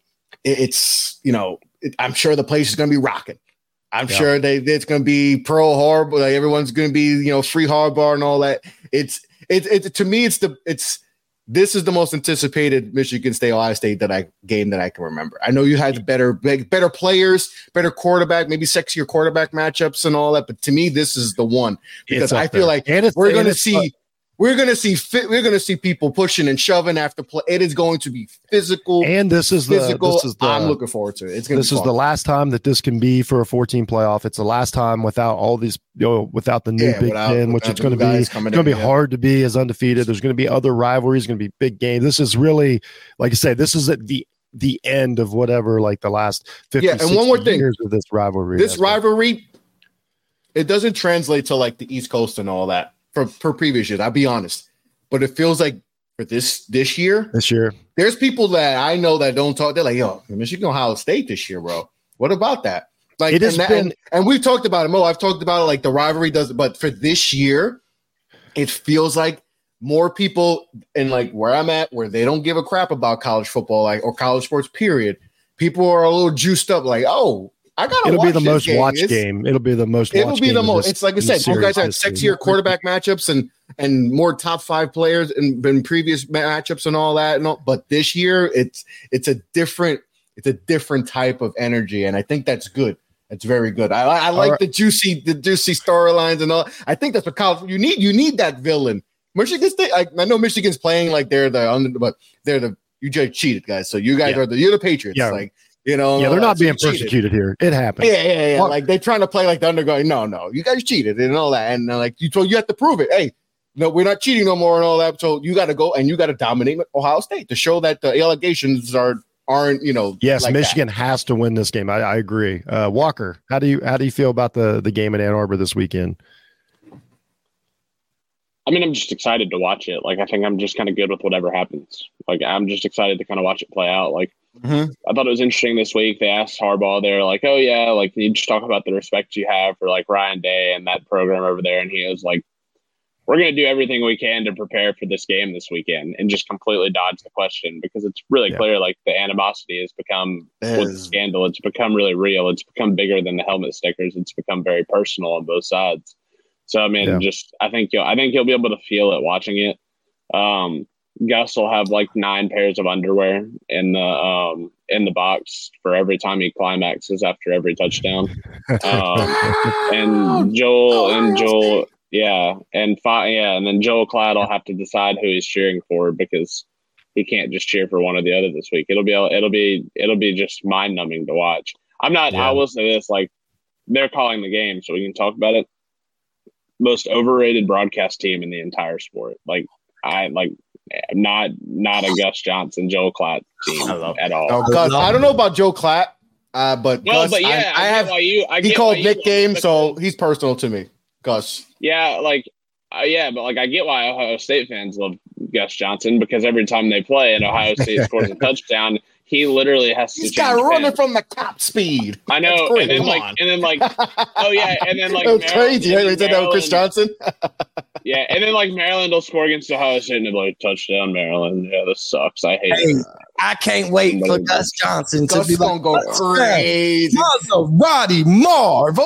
I'm sure the place is going to be rocking. I'm sure it's going to be pro Harbaugh. Everyone's going to be free Harbaugh and all that. It's to me this is the most anticipated Michigan State Ohio State game that I can remember. I know you had better players, better quarterback, maybe sexier quarterback matchups and all that, but to me this is the one because I feel like we're going to see people pushing and shoving after play. It is going to be physical, and this is I'm looking forward to it. This is the last time that this can be for a 14 playoff. It's the last time without all these, without the new Big Ten, which it's going to be hard to be as undefeated. There's going to be other rivalries, going to be big games. This is really, like I say, this is at the end of whatever, the last 50, and one more thing years of this rivalry. This rivalry, it doesn't translate to the East Coast and all that. For previous years, I'll be honest, but it feels like for this year, there's people that I know that don't talk. They're like, "Yo, Michigan Ohio State this year, bro. What about that?" And we've talked about it. I've talked about it. The rivalry does, but for this year, it feels like more people in where I'm at, where they don't give a crap about college football, or college sports. Period. People are a little juiced up, oh. It'll be the most watched game. It'll be the most. It'll be the most. It's like I said, you guys had sexier quarterback matchups and more top 5 players in previous matchups and all that. But this year, it's a different type of energy, and I think that's good. It's very good. I like the juicy storylines and all. I think that's what college you need. You need that villain. Michigan State. I know Michigan's playing they're you just cheated, guys. So you guys you're the Patriots. Yeah. They're not being persecuted here. It happened. Yeah. They're trying to play the underdog. No, you guys cheated and all that. And you have to prove it. Hey, no, we're not cheating no more and all that. So you got to go and you got to dominate Ohio State to show that the allegations aren't. Yes, Michigan has to win this game. I agree. Walker, how do you feel about the game in Ann Arbor this weekend? I mean, I'm just excited to watch it. I think I'm just kind of good with whatever happens. I'm just excited to kind of watch it play out. I thought it was interesting this week. They asked Harbaugh, they're like, "Oh yeah, can you just talk about the respect you have for Ryan Day and that program over there?" And he was like, "We're going to do everything we can to prepare for this game this weekend," and just completely dodge the question because it's really clear the animosity has become with the scandal. It's become really real. It's become bigger than the helmet stickers. It's become very personal on both sides. So I mean, I think you'll be able to feel it watching it. Gus will have 9 pairs of underwear in the box for every time he climaxes after every touchdown. And Joel, and then Joel Klatt will have to decide who he's cheering for because he can't just cheer for one or the other this week. It'll be just mind numbing to watch. I will say this, like, they're calling the game, so we can talk about it. Most overrated broadcast team in the entire sport. Like, not a Gus Johnson, Joel Klatt team at all. Oh, Gus, I don't know about Joe Klatt, but Gus, but yeah, I have. He called Nick game, so he's personal to me. Gus. Yeah, like, but like, I get why Ohio State fans love Gus Johnson, because every time they play and Ohio State scores a touchdown, he literally has to. He's got running from the top speed. I know, and then oh yeah, and then like that's crazy. You said that with Chris Johnson. Yeah, and then like Maryland will score against Ohio State and they'll be like, touchdown Maryland. Yeah, this sucks. I hate it. I can't wait for Gus Johnson to be like, go crazy. Roddy Marv.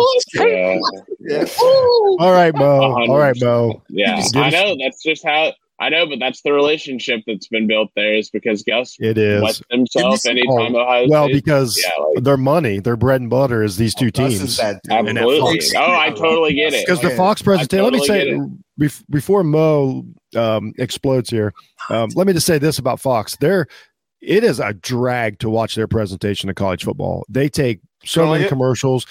Yeah. All right, Mo. 100%. All right, Mo. Yeah, I know. That's just how. I know, but that's the relationship that's been built there, is because Gus lets himself anytime Ohio State. Well, because their money, their bread and butter is these two teams. Absolutely. Oh, I totally get it. Because the Fox presentation, let me say, before Mo explodes here, let me just say this about Fox. It is a drag to watch their presentation of college football. They take so many commercials.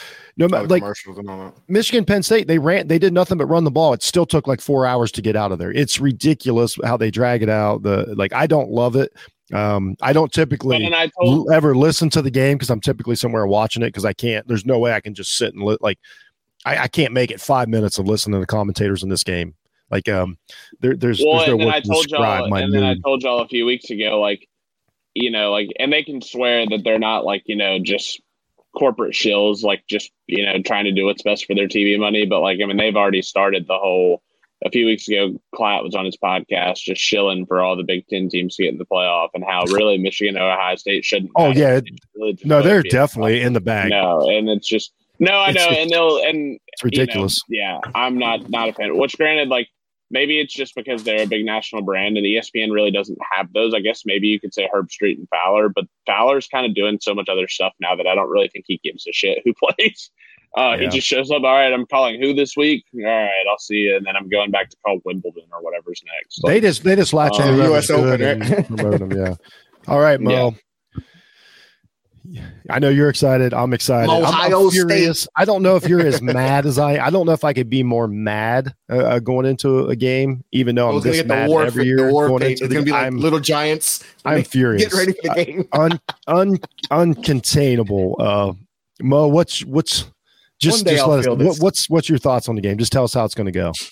Michigan, Penn State, they did nothing but run the ball. It still took like 4 hours to get out of there. It's ridiculous how they drag it out. I don't love it. I don't typically ever listen to the game because I'm typically somewhere watching it, because I can't. There's no way I can just sit and I can't make it 5 minutes of listening to the commentators in this game. Like there's no way to describe my mood. And then I told y'all a few weeks ago, like, you know, like, and they can swear that they're not, like, you know, just corporate shills, like, just, you know, trying to do what's best for their TV money. But like, I mean, they've already started the whole. A few weeks ago, Klatt was on his podcast just shilling for all the Big Ten teams to get in the playoff, and how really Michigan and Ohio State shouldn't. Oh yeah, really they're definitely in the bag. No, and it's just I know, and it's ridiculous. You know, yeah, I'm not a fan. Which, granted, like, maybe it's just because they're a big national brand and ESPN really doesn't have those. I guess maybe you could say Herb Street and Fowler, but Fowler's kind of doing so much other stuff now that I don't really think he gives a shit who plays. He just shows up. All right, I'm calling who this week? All right, I'll see you. And then I'm going back to call Wimbledon or whatever's next. Like, they just latch on the U.S. Open and promote them. Yeah. All right, Mo. Yeah. I know you're excited. I'm excited. Ohio I'm furious. I don't know if you're as mad as I don't know if I could be more mad going into a game, even though I'm this mad every year. It's going to be like Little Giants. I'm furious. Get ready for the game. Uncontainable. Mo, what's your thoughts on the game? Just tell us how it's going to go.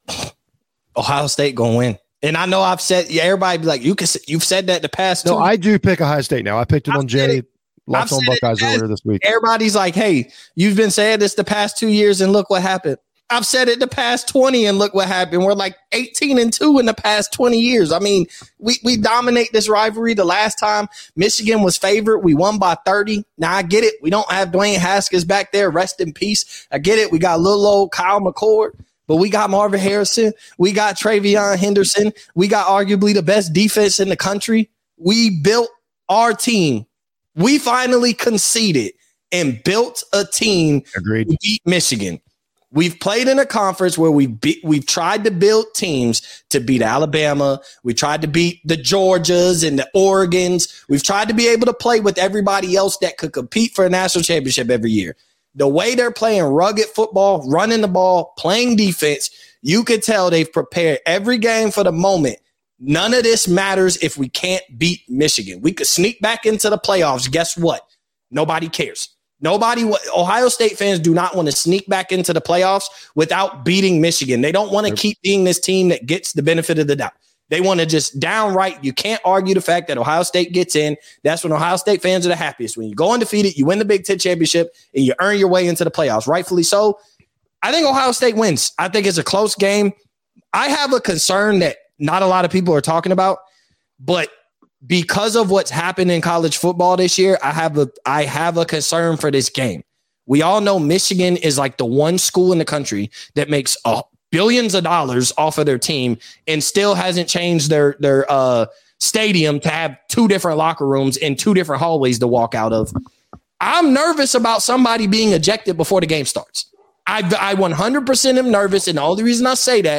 Ohio State going to win. And I know I've said, everybody be like, you've said that the past. No, I do pick Ohio State now. I picked it on Jay. Locked on Buckeyes earlier this week. Everybody's like, hey, you've been saying this the past 2 years and look what happened. I've said it the past 20 and look what happened. We're like 18-2 in the past 20 years. I mean, we dominate this rivalry. The last time Michigan was favored, we won by 30. Now, I get it. We don't have Dwayne Haskins back there. Rest in peace. I get it. We got little old Kyle McCord, but we got Marvin Harrison. We got Travion Henderson. We got arguably the best defense in the country. We built our team. We finally conceded and built a team to beat Michigan. We've played in a conference where we've tried to build teams to beat Alabama. We tried to beat the Georgias and the Oregons. We've tried to be able to play with everybody else that could compete for a national championship every year. The way they're playing rugged football, running the ball, playing defense, you could tell they've prepared every game for the moment. None of this matters if we can't beat Michigan. We could sneak back into the playoffs. Guess what? Nobody cares. Ohio State fans do not want to sneak back into the playoffs without beating Michigan. They don't want to keep being this team that gets the benefit of the doubt. They want to just downright, you can't argue the fact that Ohio State gets in. That's when Ohio State fans are the happiest. When you go undefeated, you win the Big Ten championship, and you earn your way into the playoffs. Rightfully so. I think Ohio State wins. I think it's a close game. I have a concern that not a lot of people are talking about, but because of what's happened in college football this year, I have a concern for this game. We all know Michigan is like the one school in the country that makes billions of dollars off of their team and still hasn't changed their stadium to have two different locker rooms and two different hallways to walk out of. I'm nervous about somebody being ejected before the game starts. I 100% am nervous, and the only reason I say that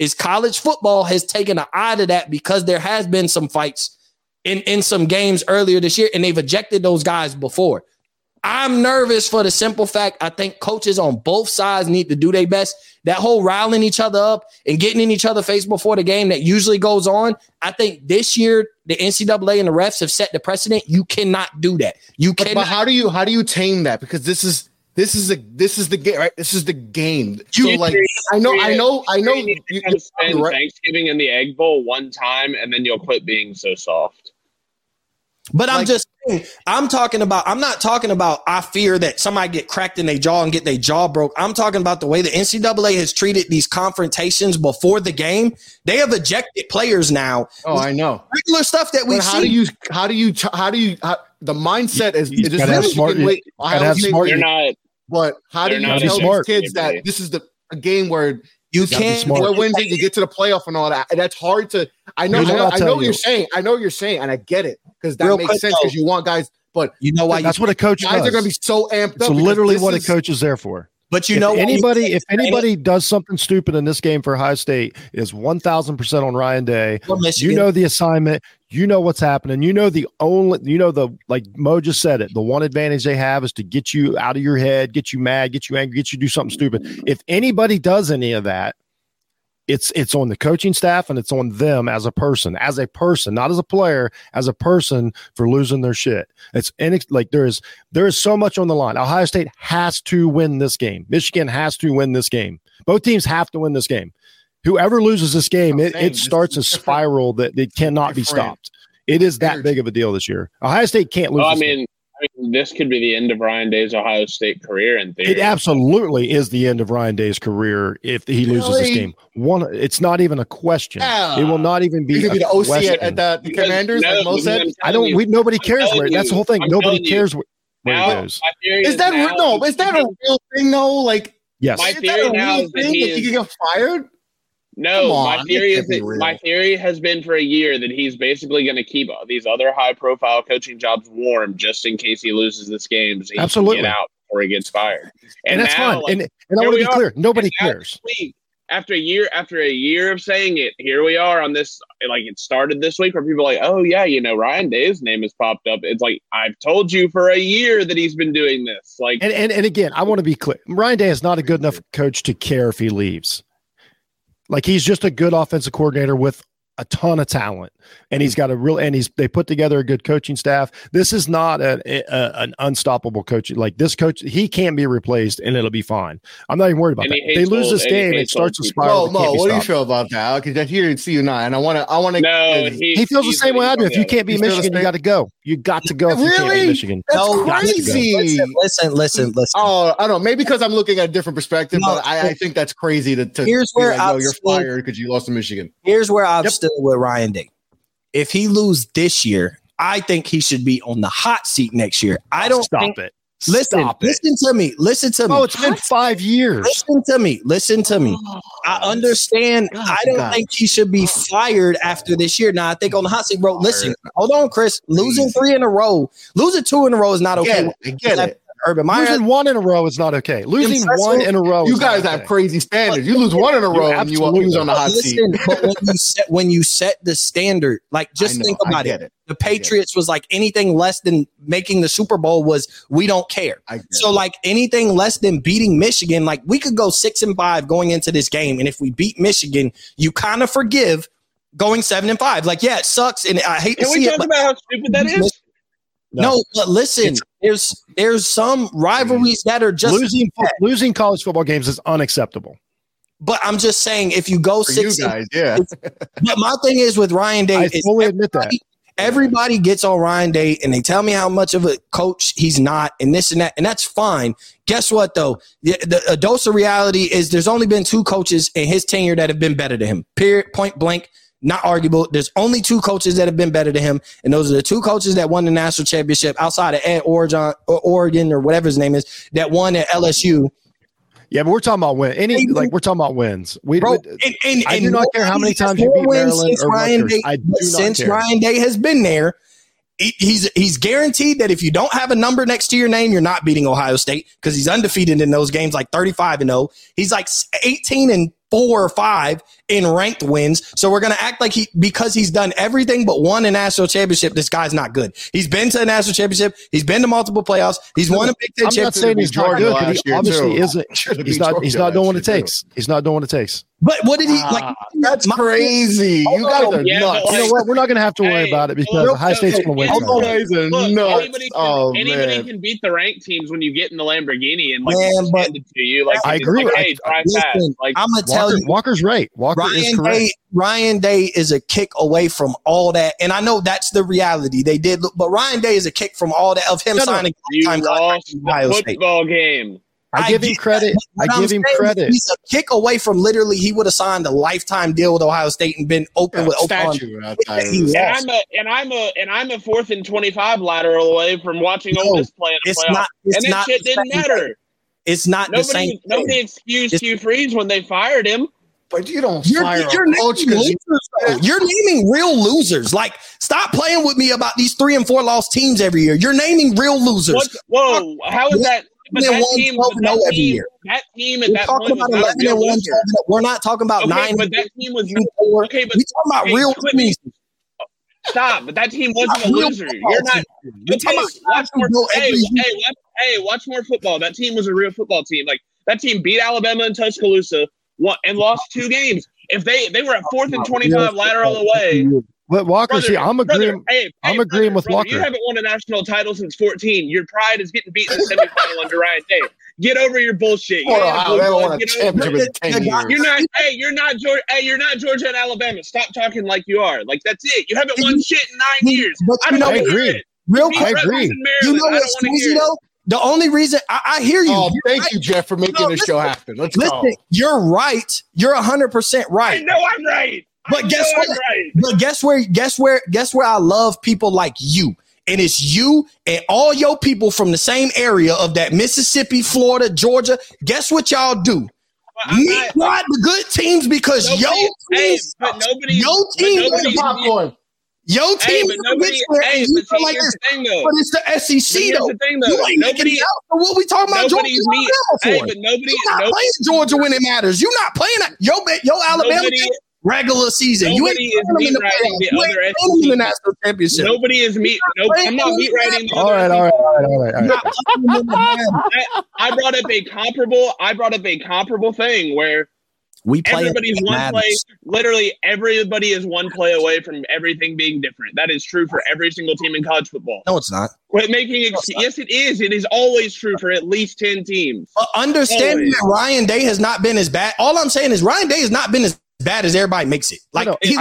is college football has taken an eye to that because there has been some fights in some games earlier this year, and they've ejected those guys before. I'm nervous for the simple fact I think coaches on both sides need to do their best. That whole riling each other up and getting in each other's face before the game that usually goes on, I think this year the NCAA and the refs have set the precedent. You cannot do that. But how do you tame that? Because this is the game, right? This is the game. So like I know. You spend right. Thanksgiving in the Egg Bowl one time, and then you'll quit being so soft. But I'm just saying, I'm not talking about I fear that somebody get cracked in their jaw and get their jaw broke. I'm talking about the way the NCAA has treated these confrontations before the game. They have ejected players now. Oh, I know. Regular stuff that we see. How do you the mindset is you gotta have smart. They're not. But how do you tell these kids that this is a game where you can't win it, you get to the playoff and all that? And that's hard to. I know what you're saying. I know what you're saying, and I get it because that makes sense because you want guys. But you know why? That's what a coach guys does. are going to be so amped up. So literally, what a coach is there for. But if anybody does something stupid in this game for Ohio State, is 1,000% on Ryan Day. You know the assignment. You know what's happening. Like Mo just said it. The one advantage they have is to get you out of your head, get you mad, get you angry, get you to do something stupid. If anybody does any of that, it's on the coaching staff and it's on them as a person, not as a player, as a person for losing their shit. There is so much on the line. Ohio State has to win this game. Michigan has to win this game. Both teams have to win this game. Whoever loses this game, it starts a spiral that it cannot be stopped. It is that big of a deal this year. Ohio State can't lose. This could be the end of Ryan Day's Ohio State career. In theory, it absolutely is the end of Ryan Day's career if he loses this game. It's not even a question. It will not even be. He could be the OC at the Commanders, like Mo said. Nobody cares where. That's the whole thing. Nobody cares where he goes. Is that a real thing though? Like, yes. My theory now is that he could get fired. No, my theory has been for a year that he's basically going to keep these other high-profile coaching jobs warm just in case he loses this game. So he can get out before he gets fired. And that's fine. And I want to be clear. Nobody cares. After a year of saying it, here we are on this. Like it started this week where people are like, oh yeah, Ryan Day's name has popped up. It's like I've told you for a year that he's been doing this. Like, and again, I want to be clear. Ryan Day is not a good enough coach to care if he leaves. Like he's just a good offensive coordinator with a ton of talent, and he's got they put together a good coaching staff. This is not an unstoppable coach. Like this coach, he can't be replaced, and it'll be fine. I'm not even worried about that. They lose this game, it starts a spiral. Mo, what do you feel about that? Because I hear and see you now, and I want to. No, he feels the same way I do. If you can't be Michigan, you got to go. You got to go. If you can't be Michigan, that's crazy. Listen. Oh, I don't know. Maybe because I'm looking at a different perspective, but I think that's crazy to. Here's where you're fired because you lost to Michigan. Here's where I'm still with Ryan Day. If he loses this year, I think he should be on the hot seat next year. I don't stop it. Listen to me. Oh, it's been 5 years. Listen to me. I understand. I don't think he should be fired after this year. Now, I think on the hot seat, bro, listen, hold on, Chris. Losing 3 in a row, losing 2 in a row is not okay. I get it. Urban Meyer. Losing 1 in a row is not okay. Losing 1 in a row. You guys have crazy standards. You lose 1 in a row and you lose on the hot seat. But when you set the standard, like just think about it. The Patriots was like anything less than making the Super Bowl was we don't care. So like anything less than beating Michigan, like we could go 6-5 going into this game, and if we beat Michigan, you kind of forgive going 7-5. Like yeah, it sucks, and I hate to see it. Can we talk about how stupid that is? No, but listen, there's some rivalries that are just losing college football games is unacceptable. But I'm just saying, if you go for 6, you guys, yeah. But my thing is with Ryan Day, I fully admit that everybody gets on Ryan Day and they tell me how much of a coach he's not, and this and that, and that's fine. Guess what though? The dose of reality is there's only been 2 coaches in his tenure that have been better than him. Period. Point blank. Not arguable. There's only 2 coaches that have been better than him, and those are the 2 coaches that won the national championship outside of Ed Oregon or whatever his name is that won at LSU. Yeah, but we're talking about wins. We're talking about wins. I do not care how many times you beat Maryland or Rutgers. Since Ryan Day has been there, he's guaranteed that if you don't have a number next to your name, you're not beating Ohio State because he's undefeated in those games, like 35-0. He's like 18-4 or 5 in ranked wins. So we're going to act like because he's done everything but won a national championship, this guy's not good. He's been to a national championship. He's been to multiple playoffs. He's won a Big Ten championship. I'm not saying he's not good, but he obviously isn't. He's not doing what it takes. He's not doing what it takes. But what did he like? That's crazy. You guys are nuts. You know what? We're not going to have to worry about it because Ohio State's going to win. Look, anybody can beat the ranked teams when you get in the Lamborghini and hand it to you. Like I agree. Like, hey, drive fast. Like I'm gonna tell you, Walker's right. Walker is correct. Ryan Day is a kick away from all that, and I know that's the reality. They did, but Ryan Day is a kick from all that of him signing. You lost the football game. I give him credit. He's a kick away from literally he would have signed a lifetime deal with Ohio State and been open with Oklahoma. And I'm a 4th and 25 lateral away from watching Ole Miss play in the playoffs. And that shit didn't matter. It's not the same. Nobody excused Hugh Freeze when they fired him. But you don't fire you're naming real losers. Like, stop playing with me about these 3 and 4 lost teams every year. You're naming real losers. Whoa, how is that? But that team at that point was not a real loser. We're not talking about 9. But that team was okay. But we're talking about real teams. Stop! But that team wasn't a loser. You're not. Watch more football. That team was a real football team. Like that team beat Alabama in Tuscaloosa, and lost 2 games. If they were a 4th and 25 lateral away. But Walker, I'm agreeing with Walker. You haven't won a national title since 14. Your pride is getting beat in the semifinal under Ryan Day. Get over your bullshit. You're not Georgia and Alabama. Stop talking like you are. Like that's it. You haven't won shit in 9 years. I agree. I agree. You know what's crazy though? The only reason I hear you. Oh, thank you, Jeff, for making this show happen. Let's go. You're right. You're 100% right. I know I'm right. But guess what? Right. But guess where I love people like you. And it's you and all your people from the same area of that Mississippi, Florida, Georgia. Guess what y'all do? Ride the good teams because your team is popcorn. Your team is but it's the SEC though. You ain't making it out. So what we talking about Georgia? You're not playing Georgia when it matters. You're not playing that. Your Alabama regular season. You ain't playing them in the national championship. Nobody is meat. I'm not meat writing. All right. I brought up a comparable thing where everybody's one play. Literally, everybody is one play away from everything being different. That is true for every single team in college football. No, it's not. Yes, it is. It is always true for at least 10 teams. Understanding that Ryan Day has not been as bad. All I'm saying is Ryan Day has not been as bad as everybody makes it. Like here's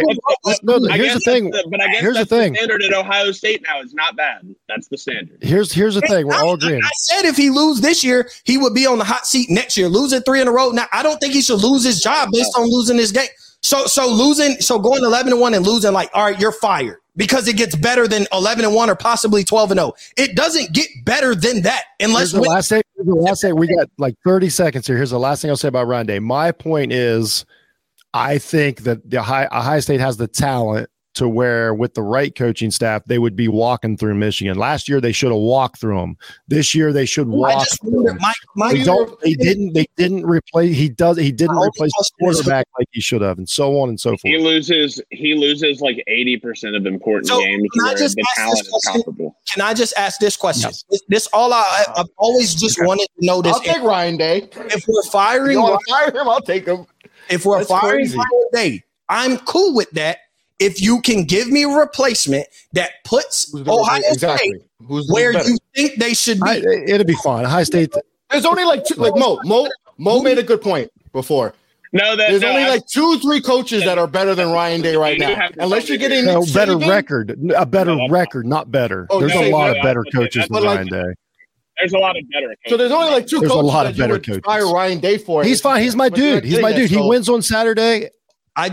the thing. But I guess the standard at Ohio State now is not bad. That's the standard. Here's the thing. We're all agreeing. I said if he lose this year, he would be on the hot seat next year. Losing 3 in a row. Now I don't think he should lose his job based on losing this game. So going 11-1 and losing, like, all right, you're fired because it gets better than 11-1 or possibly 12-0. It doesn't get better than that unless the last thing. We got like 30 seconds here. Here's the last thing I'll say about Ryan Day. My point is, I think that Ohio State has the talent to where with the right coaching staff, they would be walking through Michigan. Last year, they should have walked through them. This year, they should walk through them. He didn't replace the quarterback like he should have, and so on and so forth. He loses like 80% of important games where the talent is comparable. Can I just ask this question? Yes. This all I've always just wanted to know this. I'll take Ryan Day. If we're firing, fire him, I'll take him. If we're firing Ryan Day, I'm cool with that. If you can give me a replacement that puts Ohio State where you think they should be, it'll be fine. Ohio State. There's only like two, like Mo made a good point before. There's only like 2-3 coaches that are better than Ryan Day right now. Unless you're getting a better record, not better. There's a lot of better coaches than Ryan Day. There's a lot of better coaches. So there's only like 2 coaches a lot of better coaches. Fire Ryan Day for it. He's fine. He's my dude. He wins on Saturday. I'm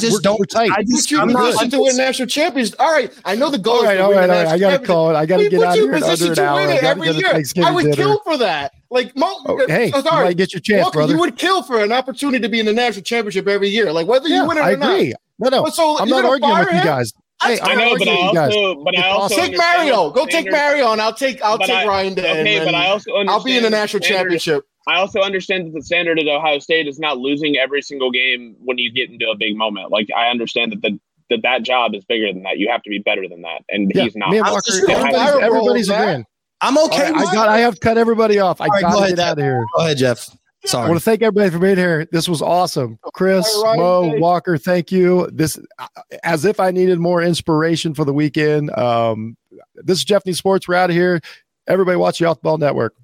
not to win national champions. All right, I know the goal. All right. I got to call it. I got to get out of here in under an hour. I would kill for that. Like you might get your chance, Walker, brother. You would kill for an opportunity to be in the national championship every year, like whether you win it or not. I agree. No. I'm not arguing with you guys. Hey, I know, but I also take Mario. Go take Mario, and I'll take Ryan. Okay, but I also understand I'll be in the national championship. I also understand that the standard at Ohio State is not losing every single game when you get into a big moment. Like, I understand that job is bigger than that. You have to be better than that, and he's not. Everybody's agreeing. I'm okay. I have cut everybody off. I got to get out of here. Go ahead, Jeff. Sorry. I want to thank everybody for being here. This was awesome. Chris, Mo, Walker, thank you. This, as if I needed more inspiration for the weekend. This is Jeff Sports. We're out of here. Everybody watch the Off the Ball Network.